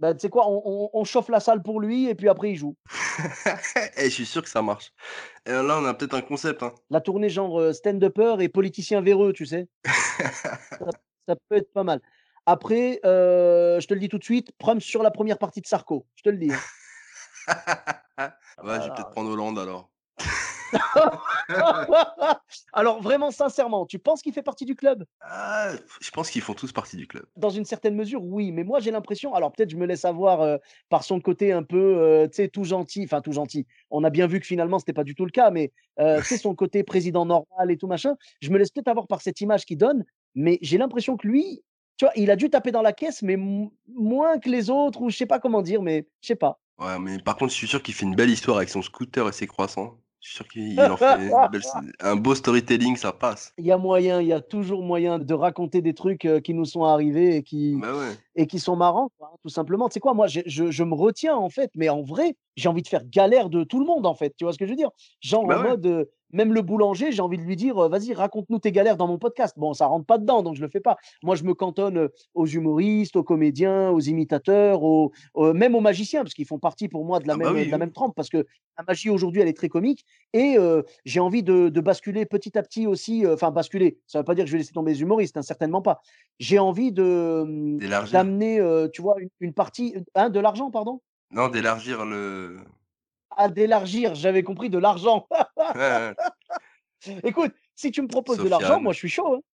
Bah, tu sais quoi? On on on chauffe la salle pour lui et puis après il joue. Et je suis sûr que ça marche. Et là, on a peut-être un concept, hein. La tournée genre, heu, stand-upper et politicien véreux, tu sais? Ça ça peut être pas mal. Après, heu, je te le dis tout de suite, Prums sur la première partie de Sarko, je te le dis, hein. Ouais, je vais peut-être Voilà. prendre Hollande alors. Alors vraiment sincèrement, tu penses qu'il fait partie du club? Ah, je pense qu'ils font tous partie du club. Dans une certaine mesure, oui, mais moi j'ai l'impression alors peut-être je me laisse avoir, heu, par son côté un peu, heu, tu sais, tout gentil, enfin tout gentil. On a bien vu que finalement c'était pas du tout le cas, mais, heu, tu sais, son côté président normal et tout machin, je me laisse peut-être avoir par cette image qu'il donne, mais j'ai l'impression que lui, tu vois, il a dû taper dans la caisse, mais m moins que les autres ou je sais pas comment dire, mais je sais pas. Ouais, mais par contre, je suis sûr qu'il fait une belle histoire avec son scooter et ses croissants. Je suis sûr qu'il il en fait une belle un beau storytelling, ça passe. Il y a moyen, il y a toujours moyen de raconter des trucs, heu, qui nous sont arrivés et qui Bah ouais. et qui sont marrants, quoi, hein, tout simplement. Tu sais quoi? Moi, j'ai je je me retiens, en fait, mais en vrai, j'ai envie de faire galère de tout le monde, en fait. Tu vois ce que je veux dire? Genre en Bah ouais. mode, heu, même le boulanger, j'ai envie de lui dire, heu: «Vas-y, raconte-nous tes galères dans mon podcast». Bon, ça rentre pas dedans, donc je le fais pas. Moi, je me cantonne, heu, aux humoristes, aux comédiens, aux imitateurs, aux aux même aux magiciens, parce qu'ils font partie pour moi de la Ah bah même, de oui, la oui. même trempe. Parce que la magie aujourd'hui, elle est très comique et heu, j'ai envie de de basculer petit à petit aussi, heu, enfin basculer, ça veut pas dire que je vais laisser tomber les humoristes, hein, certainement pas. J'ai envie de, mmh, D'élargir. d'amener, heu, tu vois, une une partie hein, de l'argent, pardon? Non, d'élargir le Ah, d'élargir, j'avais compris de l'argent. ouais, ouais, Écoute, si tu me proposes de l'argent, moi Sofiane. je suis chaud, hein.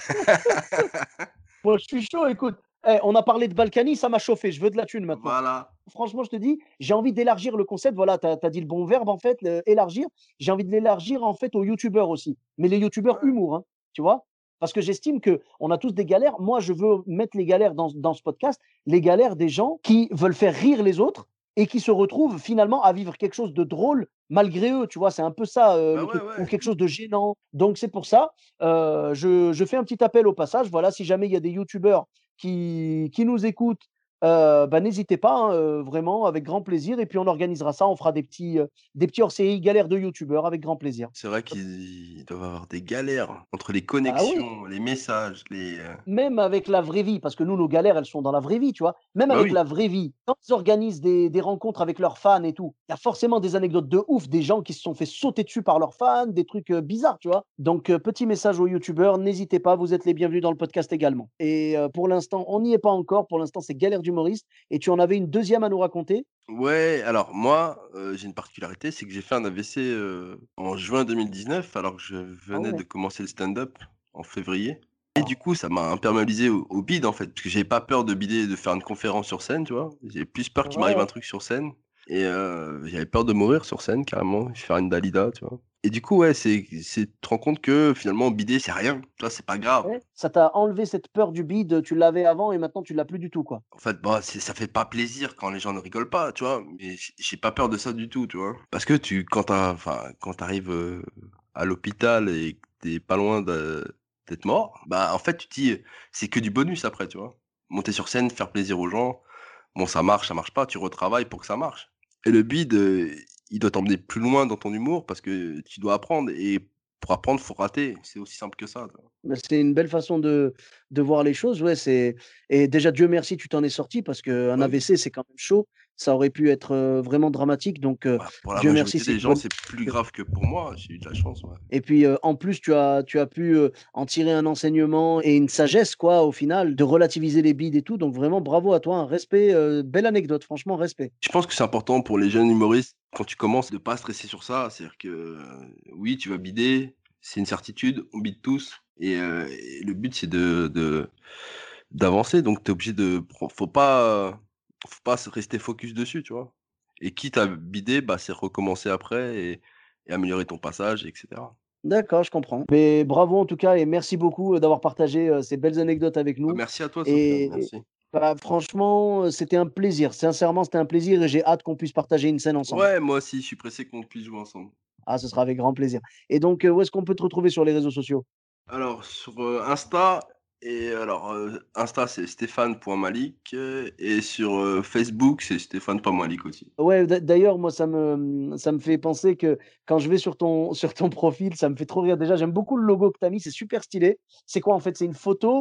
Moi je suis chaud, écoute. Eh, on a parlé de Balkany, ça m'a chauffé, je veux de la thune maintenant. Voilà. Franchement, je te dis, j'ai envie d'élargir le concept, voilà, tu as tu as dit le bon verbe en fait, le élargir. J'ai envie de l'élargir en fait aux youtubeurs aussi, mais les youtubeurs Ouais. humour, hein, tu vois? Parce que j'estime qu'on a tous des galères. Moi, je veux mettre les galères dans dans ce podcast, les galères des gens qui veulent faire rire les autres et qui se retrouvent finalement à vivre quelque chose de drôle malgré eux, tu vois? C'est un peu ça, heu, Bah le ouais, truc ou ouais. quelque chose de gênant. Donc c'est pour ça, heu, je je fais un petit appel au passage, voilà, si jamais il y a des youtubeurs qui qui nous écoutent, heu, bah, n'hésitez pas, hein, heu, vraiment avec grand plaisir et puis on organisera ça, on fera des petits, heu, des petits hors-série galères de youtubeurs avec grand plaisir. C'est vrai qu'ils doivent avoir des galères entre les Bah oui. connexions, les messages, les, heu Même avec la vraie vie, parce que nous, nos galères, elles sont dans la vraie vie, tu vois? Même bah avec oui. la vraie vie, quand ils organisent des des rencontres avec leurs fans et tout, il y a forcément des anecdotes de ouf, des gens qui se sont fait sauter dessus par leurs fans, des trucs, heu, bizarres, tu vois? Donc, heu, petit message aux youtubeurs, n'hésitez pas, vous êtes les bienvenus dans le podcast également et heu, pour l'instant, on n'y est pas encore, pour l'instant, c'est galère d'humoriste et tu en avais une deuxième à nous raconter? Ouais, alors moi, heu, j'ai une particularité, c'est que j'ai fait un A V C, heu, en juin deux mille dix-neuf alors que je Ah venais de ouais. commencer le stand-up en février et du coup, ça m'a imperméabilisé au au bide, en fait, parce que j'avais pas peur de bider et de faire une conférence sur scène, tu vois? J'avais plus peur qu'il m'arrive un Ouais. truc sur scène et heu, j'avais peur de mourir sur scène carrément, faire une Dalida, tu vois? Et du coup, ouais, c'est c'est tu te rends compte que finalement bider, c'est rien, tu vois? C'est pas grave. Ouais, ça t'a enlevé cette peur du bide, tu l'avais avant et maintenant tu l'as plus du tout, quoi? En fait, bah, c'est ça fait pas plaisir quand les gens ne rigolent pas, tu vois? Mais j'ai j'ai pas peur de ça du tout, tu vois? Parce que tu quand tu enfin, quand tu arrives, à l'hôpital et que tu pas loin de d'être mort, bah, en fait, tu te dis, c'est que du bonus après, tu vois? Monter sur scène, faire plaisir aux gens, bon, ça marche, ça marche pas, tu retravailles pour que ça marche. Et le bide, heu, il doit t'emmener plus loin dans ton humour parce que tu dois apprendre et pour apprendre, faut rater. C'est aussi simple que ça, tu vois? Bah, c'est une belle façon de de voir les choses, ouais, c'est et déjà Dieu merci tu t'en es sorti parce qu'un Bah oui. A V C c'est quand même chaud. Ça aurait pu être, heu, vraiment dramatique donc heu, Bah, pour la Dieu merci majorité c'est des une gens, bonne c'est plus grave que pour moi. J'ai eu de la chance, ouais. et puis, heu, en plus tu as tu as pu, heu, en tirer un enseignement et une sagesse quoi au final, de relativiser les bides et tout donc vraiment bravo à toi, un respect, heu, belle anecdote franchement respect. Je pense que c'est important pour les jeunes humoristes, quand tu commences, de pas stresser sur ça. C'est-à-dire que, heu, oui, tu vas bider, c'est une certitude, on bide tous et heu et le but, c'est de de d'avancer. Donc tu es obligé de pro faut pas, faut pas se rester focus dessus, tu vois? Et quitte à bider, bah, c'est recommencer après et et améliorer ton passage et cetera. D'accord, je comprends. Mais bravo en tout cas et merci beaucoup, heu, d'avoir partagé, heu, ces belles anecdotes avec Bah, nous merci à toi, Sofiane, et merci. bah, franchement, heu, c'était un plaisir. Sincèrement, c'était un plaisir et j'ai hâte qu'on puisse partager une scène ensemble. Ouais, moi aussi, je suis pressé qu'on puisse jouer ensemble. Ah, ce sera avec grand plaisir et donc, heu, où est-ce qu'on peut te retrouver sur les réseaux sociaux? Alors sur, heu, Insta et alors, heu, Insta c'est stéphane.malik, heu et sur, heu, Facebook c'est stéphane.malik aussi. Ouais, d'a d'ailleurs, moi, ça me, mmh, ça me fait penser que quand je vais sur ton sur ton profil, ça me fait trop rire. Déjà, j'aime beaucoup le logo que tu as mis, c'est super stylé. C'est quoi, en fait? C'est une photo?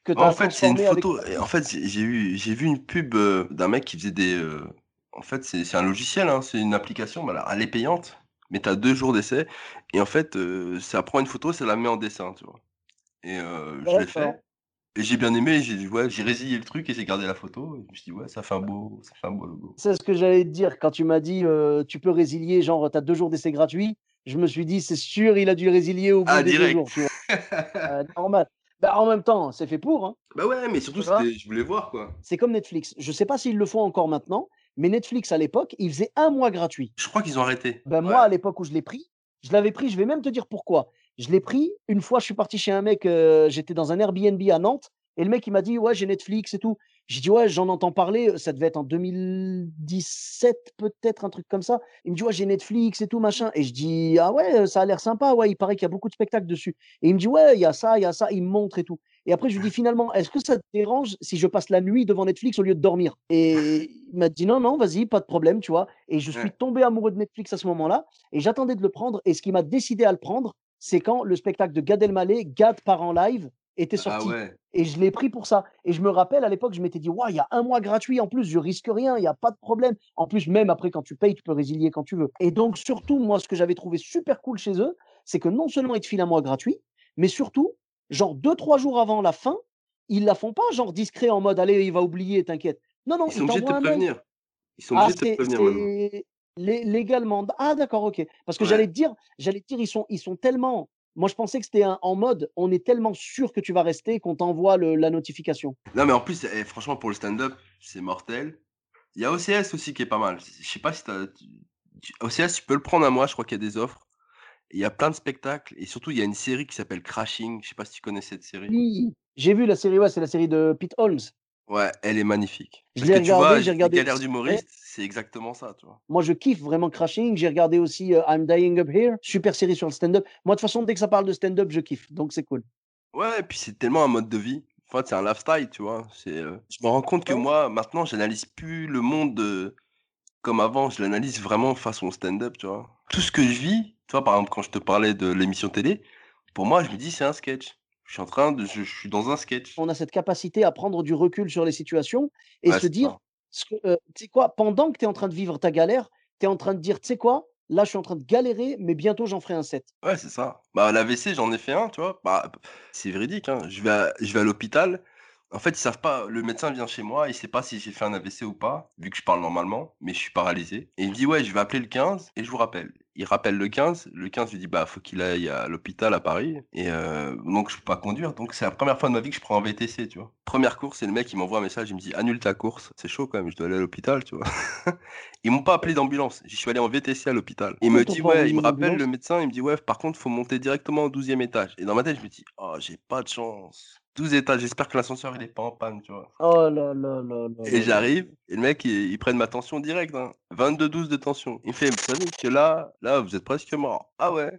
que tu Ouais, en as fait, c'est une transformé avec photo. ta Et en puce. fait, j'ai j'ai vu, j'ai vu une pub euh, d'un mec qui faisait des. euh, En fait, c'est c'est un logiciel, hein, c'est une application, mais elle elle est payante. Mais tu as deux jours d'essai. Et en fait, euh, ça prend une photo, ça la met en dessin, tu vois. Et euh, je l'ai D'accord. fait. Et j'ai bien aimé. J'ai ouais, j'ai résilié le truc et j'ai gardé la photo. Et je me suis dit, ouais, ça fait un beau, ça fait un beau logo. C'est ce que j'allais te dire quand tu m'as dit, heu, tu peux résilier, genre, tu as deux jours d'essai gratuit. Je me suis dit: «C'est sûr, il a dû résilier au bout Ah, des deux direct. jours», tu vois? Heu, normal. Bah, en même temps, c'est fait pour, hein, Bah ouais, mais surtout, tu vois? c'était, je voulais voir, quoi. C'est comme Netflix. Je sais pas s'ils le font encore maintenant, mais Netflix à l'époque, ils faisaient un mois gratuit. Je crois qu'ils ont arrêté. Ben, Ouais. moi, à l'époque où je l'ai pris, je l'avais pris, je vais même te dire pourquoi. Je l'ai pris, une fois, je suis parti chez un mec, heu, j'étais dans un Airbnb à Nantes et le mec, il m'a dit: «Ouais, j'ai Netflix et tout». J'ai dit: «Ouais, j'en entends parler», ça devait être en deux mille dix-sept peut-être, un truc comme ça. Il me dit: «Ouais, j'ai Netflix et tout machin» et je dis: «Ah ouais, ça a l'air sympa, ouais, il paraît qu'il y a beaucoup de spectacles dessus» et il me dit: «Ouais, il y a ça, il y a ça», il me montre et tout et après je lui dis: «Finalement, est-ce que ça te dérange si je passe la nuit devant Netflix au lieu de dormir?» et il m'a dit: «Non, non, vas-y, pas de problème», tu vois? Et je suis Ouais. tombé amoureux de Netflix à ce moment-là et j'attendais de le prendre et ce qui m'a décidé à le prendre, c'est quand le spectacle de Gad Elmaleh, Gad part en live, était Ah sorti ouais. et je l'ai pris pour ça et je me rappelle à l'époque, je m'étais dit: «Waouh, il y a un mois gratuit en plus, je risque rien, il y a pas de problème». En plus, même après quand tu payes, tu peux résilier quand tu veux et donc surtout, moi, ce que j'avais trouvé super cool chez eux, c'est que non seulement ils te filent un mois gratuit, mais surtout, genre deux trois jours avant la fin, ils la font pas genre discret en mode: «Allez, il va oublier, t'inquiète». Non, non, Ils sont ils obligés de te t'envoient un mail. prévenir. Ils sont Ah, obligés de te c'est prévenir maintenant. c'est lé légalement ah d'accord, OK. Parce que Ouais. j'allais te dire j'allais te dire, ils sont ils sont tellement moi je pensais que c'était un en mode, on est tellement sûr que tu vas rester qu'on t'envoie le la notification. Non, mais en plus, eh, franchement, pour le stand-up, c'est mortel. Il y a O C S aussi qui est pas mal. Je sais pas si tu tu tu O C S, tu peux le prendre à moi, je crois qu'il y a des offres. Il y a plein de spectacles et surtout, il y a une série qui s'appelle Crashing. Je sais pas si tu connais cette série? Oui, j'ai vu la série, ouais, c'est la série de Pete Holmes. Ouais, elle est magnifique. Je Parce l'ai que tu vois, regardée, j j'ai les regardé galères aussi ouais, d'humoristes, c'est exactement ça, tu vois? moi je kiffe vraiment Crashing, j'ai regardé aussi, heu, I'm Dying Up Here, super série sur le stand-up. Moi de toute façon, dès que ça parle de stand-up, je kiffe, donc c'est cool. Ouais, et puis c'est tellement un mode de vie. En fait, c'est un lifestyle, tu vois? C'est, heu je me rends compte que Ouais, ouais. moi, maintenant, j'analyse plus le monde, heu, comme avant, je l'analyse vraiment façon stand-up, tu vois? Tout ce que je vis, tu vois, par exemple, quand je te parlais de l'émission télé, pour moi, je me dis: «C'est un sketch». Je suis en train de je je suis dans un sketch. On a cette capacité à prendre du recul sur les situations et Ouais, se c'est dire, ça. ce que, heu, tu sais quoi? Pendant que tu es en train de vivre ta galère, tu es en train de dire: «Tu sais quoi? Là, je suis en train de galérer, mais bientôt j'en ferai un set». Ouais, c'est ça. Bah, l'A V C, j'en ai fait un, tu vois? Bah, p c'est véridique, hein. Je vais à je vais à l'hôpital. En fait, ils savent pas, le médecin vient chez moi, il sait pas si j'ai fait un A V C ou pas, vu que je parle normalement, mais je suis paralysé et il me dit: «Ouais, je vais appeler le quinze et je vous rappelle». Il rappelle le quinze, le quinze lui dit: «Bah, faut qu'il aille à l'hôpital à Paris» et heu, donc je peux pas conduire, donc c'est la première fois de ma vie que je prends un V T C, tu vois? Première course et le mec, il m'envoie un message, il me dit: «Annule ta course». C'est chaud quand même, je dois aller à l'hôpital, tu vois? Ils m'ont pas appelé d'ambulance, j'y suis allé en V T C à l'hôpital. Il Pourquoi me ils t'ont dit: pas «Ouais», il envoyé me une rappelle le ambulance? médecin, il me dit: «Ouais, par contre, faut monter directement au douzième étage» et dans ma tête, je me dis: «Oh, j'ai pas de chance. douze étages, j'espère que l'ascenseur, il est pas en panne», tu vois? Oh là là là là Et là là j'arrive là. et le mec, il il prenne ma tension direct, hein, vingt-deux douze de tension. Il me fait: «Vous savez que là là, vous êtes presque mort». «Ah ouais?»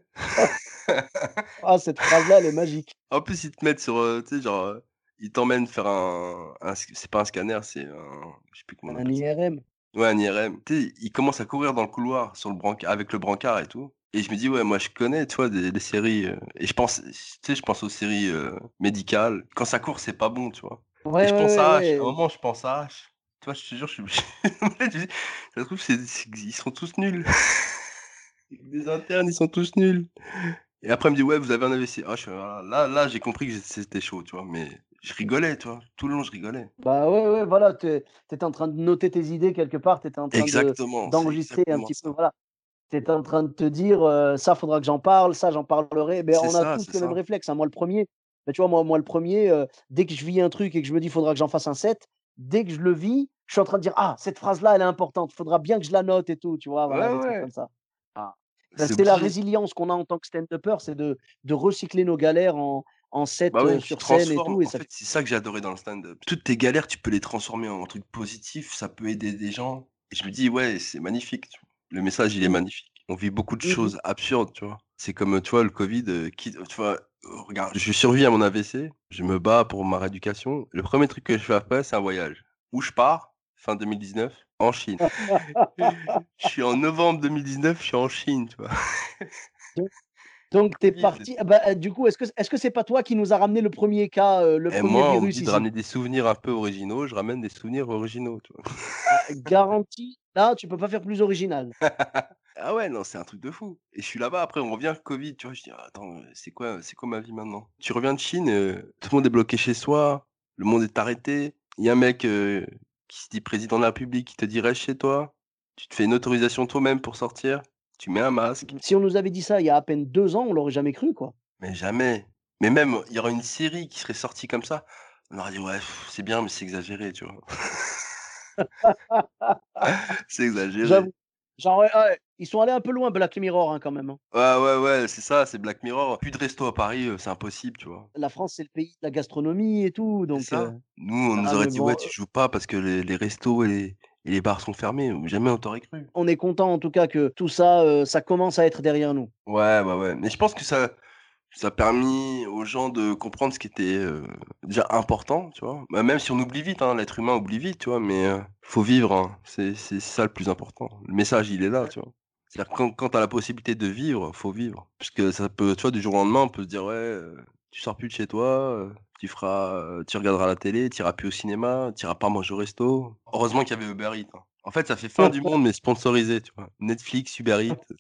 Ah, cette phrase-là, elle est magique. En plus, ils te mettent sur, heu, tu sais, genre, heu, ils t'emmènent faire un un sc c'est pas un scanner, c'est un je sais plus comment on Un appelle ça. I R M. Ouais, un I R M. Tu sais, il commence à courir dans le couloir sur le branca avec le brancard et tout et je me dis: «Ouais, moi je connais, tu vois, des des séries, heu» et je pense, tu sais, je pense aux séries, heu, médicales. Quand ça court, c'est pas bon, tu vois? Et Ouais, je ouais, pense ouais, à H. À un ouais. moment, je pense à H. Tu vois, je te jure, je suis je me dis: «Ça se trouve, c'est c'est ils sont tous nuls. Les internes, ils sont tous nuls» et après, il me dit: «Ouais, vous avez un A V C». Ah, je fais: «Ah là là, j'ai compris que c'était chaud», tu vois? Mais je rigolais, tu vois? Tout le long, je rigolais. Bah, ouais, ouais, voilà, tu es tu étais en train de noter tes idées quelque part, tu étais en train de Exactement, c'est d'enregistrer un exactement petit peu, ça. voilà. Tu étais en train de te dire, heu: «Ça, faudra que j'en parle, ça, j'en parlerai». Beh, C'est on a ça, tous c'est le même ça. réflexe, hein. Moi, le premier, bah, tu vois, moi moi, le premier, er dès que je vis un truc et que je me dis: «Faudra que j'en fasse un set», dès que je le vis, je suis en train de dire: «Ah, cette phrase-là, elle est importante, faudra bien que je la note et tout», tu vois? Voilà, Ouais, des trucs ouais, comme ça. Ah. Bah, c'est c'est la obligé. résilience qu'on a en tant que stand-upper, c'est de de recycler nos galères en en set, Bah heu, ouais, tu sur scène et transformes. tout et En ça fait, c'est ça que j'ai adoré dans le stand-up. Toutes tes galères, tu peux les transformer en trucs positifs, ça peut aider des gens et je me dis: «Ouais, c'est magnifique», tu vois? Le message, il est mmh, magnifique. On vit beaucoup de mmh mh. choses absurdes, tu vois? C'est comme, tu vois, le covid, heu, qui tu vois, heu, regarde, je survis à mon A V C, je me bats pour ma rééducation. Le premier truc que je fais après, c'est un voyage. Où je pars? Fin deux mille dix-neuf, en Chine. Je suis en novembre deux mille dix-neuf, je suis en Chine, tu vois? Donc, tu es Covid. parti. Ah bah, euh, du coup, est-ce que est-ce que c'est pas toi qui nous a ramené le premier cas, euh, le Et premier moi, on me virus dit de ici? ramener des souvenirs un peu originaux, je ramène des souvenirs originaux, tu vois. Ah, garantie, là, tu peux pas faire plus original. Ah ouais, non, c'est un truc de fou. Et je suis là-bas, après on revient Covid, tu vois? Je dis: «Ah, attends, heu, c'est quoi c'est quoi ma vie maintenant?» Tu reviens de Chine, heu, tout le monde est bloqué chez soi, le monde est arrêté. Il y a un mec, heu, qui se dit président de la République, qui te dit: «Reste chez toi». Tu te fais une autorisation toi-même pour sortir, tu mets un masque, Si on nous avait dit ça il y a à peine deux ans, on l'aurait jamais cru, quoi. mais jamais. Mais même, il y aura une série qui serait sortie comme ça, on aurait dit: «Ouais, pff, c'est bien, mais c'est exagéré», tu vois? C'est exagéré. J'avoue. Genre, ouais, ouais, ils sont allés un peu loin, Black Mirror, hein, quand même, hein. Ouais, ouais, ouais, c'est ça, c'est Black Mirror. Plus de resto à Paris, heu, c'est impossible, tu vois? La France, c'est le pays de la gastronomie et tout, C'est donc heu, ça. Nous, on nous ah aurait mais dit: «Ouais, bon, tu joues pas parce que les les restos et les et les bars sont fermés». Jamais on t'aurait cru. on est content en tout cas que tout ça, heu, ça commence à être derrière nous. Ouais, ouais, ouais, mais je pense que ça ça a permis aux gens de comprendre ce qui était, heu, déjà important, tu vois? Bah, même si on oublie vite, hein, l'être humain oublie vite, tu vois? Mais, heu, faut vivre, hein, c'est c'est ça le plus important. Le message, il est là, tu vois? C'est-à-dire quand quand tu as la possibilité de vivre, faut vivre. Parce que ça peut tu vois, du jour au lendemain, on peut se dire: «Ouais, heu, tu sors plus de chez toi, heu, tu feras, heu, tu regarderas la télé, tu iras plus au cinéma, tu iras pas manger au resto». Heureusement qu'il y avait Uber Eats, hein. En fait, ça fait fin du monde, mais sponsorisé, tu vois? Netflix, Uber Eats,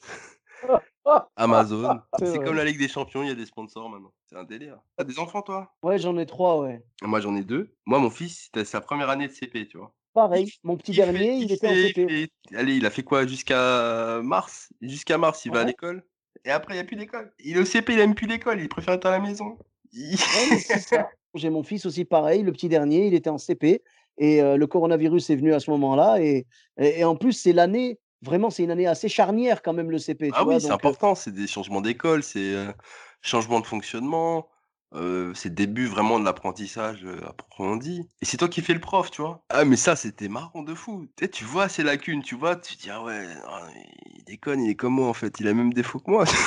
Amazon. C'est C'est comme vrai. la Ligue des champions, il y a des sponsors maintenant. C'est un délire. Tu as des enfants, toi? Ouais, j'en ai trois, ouais. Moi, j'en ai deux. Moi, mon fils, c'était sa première année de C P, tu vois? Il Pareil, f mon petit il fait dernier, il il était en fait il C P. fait allez, il a fait quoi? Jusqu'à mars? Jusqu'à mars, il va à Ouais, l'école et après, il y a plus d'école. Il est au C P, il aime plus l'école, il préfère être à la maison. Il ouais, mais c'est ça. J'ai mon fils aussi pareil, le petit dernier, il était en C P et heu, le coronavirus est venu à ce moment-là et et et en plus, c'est l'année vraiment, c'est une année assez charnière quand même le C P, tu Ah vois? oui, c'est Donc heu, important, c'est des changements d'école, c'est, heu, changement de fonctionnement, heu, c'est le début vraiment de l'apprentissage, heu, à proprement dit et c'est toi qui fais le prof, tu vois? Ah mais ça, c'était marrant de fou. Tu sais, tu vois ses lacunes, tu vois? Tu te dis: «Ah ouais, ah il déconne, il est comme moi en fait, il a même défaut que moi».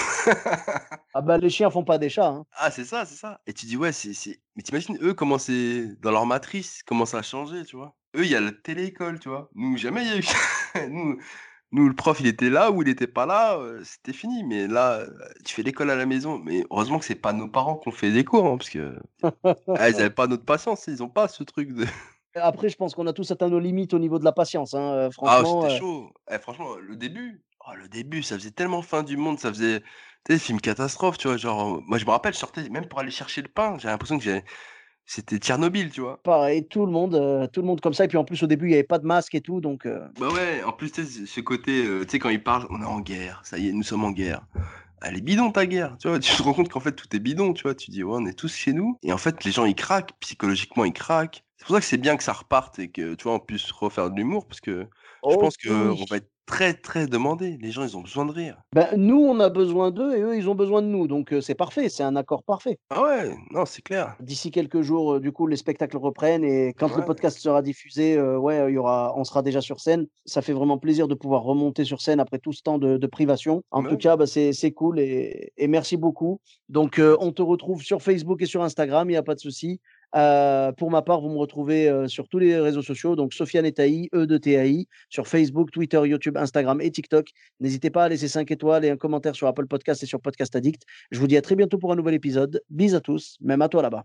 ah bah, les chiens font pas des chats, hein. Ah c'est ça, c'est ça et tu dis: «Ouais, c'est c'est» mais tu imagines eux comment c'est dans leur matrice, comment ça a changé, tu vois? Eux, il y a la télé-école, tu vois? Nous, jamais il y a eu nous nous le prof, il était là ou il était pas là, heu, c'était fini, mais là, heu, tu fais l'école à la maison, mais heureusement que c'est pas nos parents qui ont fait des cours, hein, parce que, ah, ils avaient pas notre patience, ils ont pas ce truc de Après, je pense qu'on a tous atteint nos limites au niveau de la patience, hein, heu, ah, franchement, c'était heu, chaud. Eh franchement, le début, oh le début, ça faisait tellement fin du monde, ça faisait, tu sais, film catastrophe, tu vois? Genre, moi je me rappelle, je sortais même pour aller chercher le pain, j'avais l'impression que j'ai c'était Tchernobyl, tu vois? pareil, tout le monde, heu, tout le monde comme ça et puis en plus au début, il y avait pas de masque et tout donc heu, Bah ouais, en plus, tu sais, ce ce côté, heu, tu sais, quand ils parlent: «On est en guerre, ça y est, nous sommes en guerre». Elle est bidon ta guerre, tu vois? Tu te rends compte qu'en fait tout est bidon, tu vois? Tu dis: «Ouais, on est tous chez nous» et en fait les gens ils craquent, psychologiquement ils craquent. C'est pour ça que c'est bien que ça reparte et que, tu vois, on puisse refaire de l'humour parce que je oh pense oui! qu'on va être très, très demandés. Les gens ils ont besoin de rire. Ben, nous, on a besoin d'eux et eux, ils ont besoin de nous donc heu, c'est parfait, c'est un accord parfait. Ah ouais, non, c'est clair. D'ici quelques jours, heu, du coup, les spectacles reprennent et quand le Ouais, podcast sera diffusé, heu, ouais, il y aura on sera déjà sur scène. Ça fait vraiment plaisir de pouvoir remonter sur scène après tout ce temps de de privation. En bah tout ouais, cas, bah, c'est c'est cool et et merci beaucoup. Donc pas heu, de on te retrouve sur Facebook et sur Instagram, il y a pas de souci. Heu, pour ma part, vous me retrouvez, heu, sur tous les réseaux sociaux, donc Sofiane Etaï, E de T A I, sur Facebook, Twitter, YouTube, Instagram et TikTok. N'hésitez pas à laisser cinq étoiles et un commentaire sur Apple Podcast et sur Podcast Addict. Je vous dis à très bientôt pour un nouvel épisode. Bis à tous, même à toi là-bas.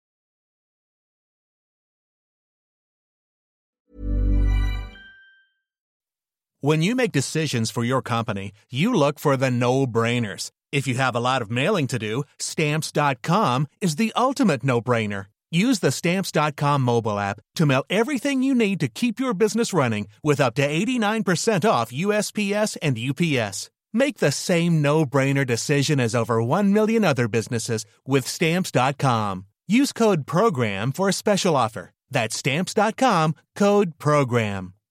When you make decisions for your company, you look for the no-brainers. If you have a lot of mailing to do, Stamps dot com is the ultimate no-brainer. Use the Stamps dot com mobile app to mail everything you need to keep your business running with up to eighty-nine percent off U S P S and U P S. Make the same no-brainer decision as over one million other businesses with Stamps dot com. Use code PROGRAM for a special offer. That's Stamps dot com, code PROGRAM.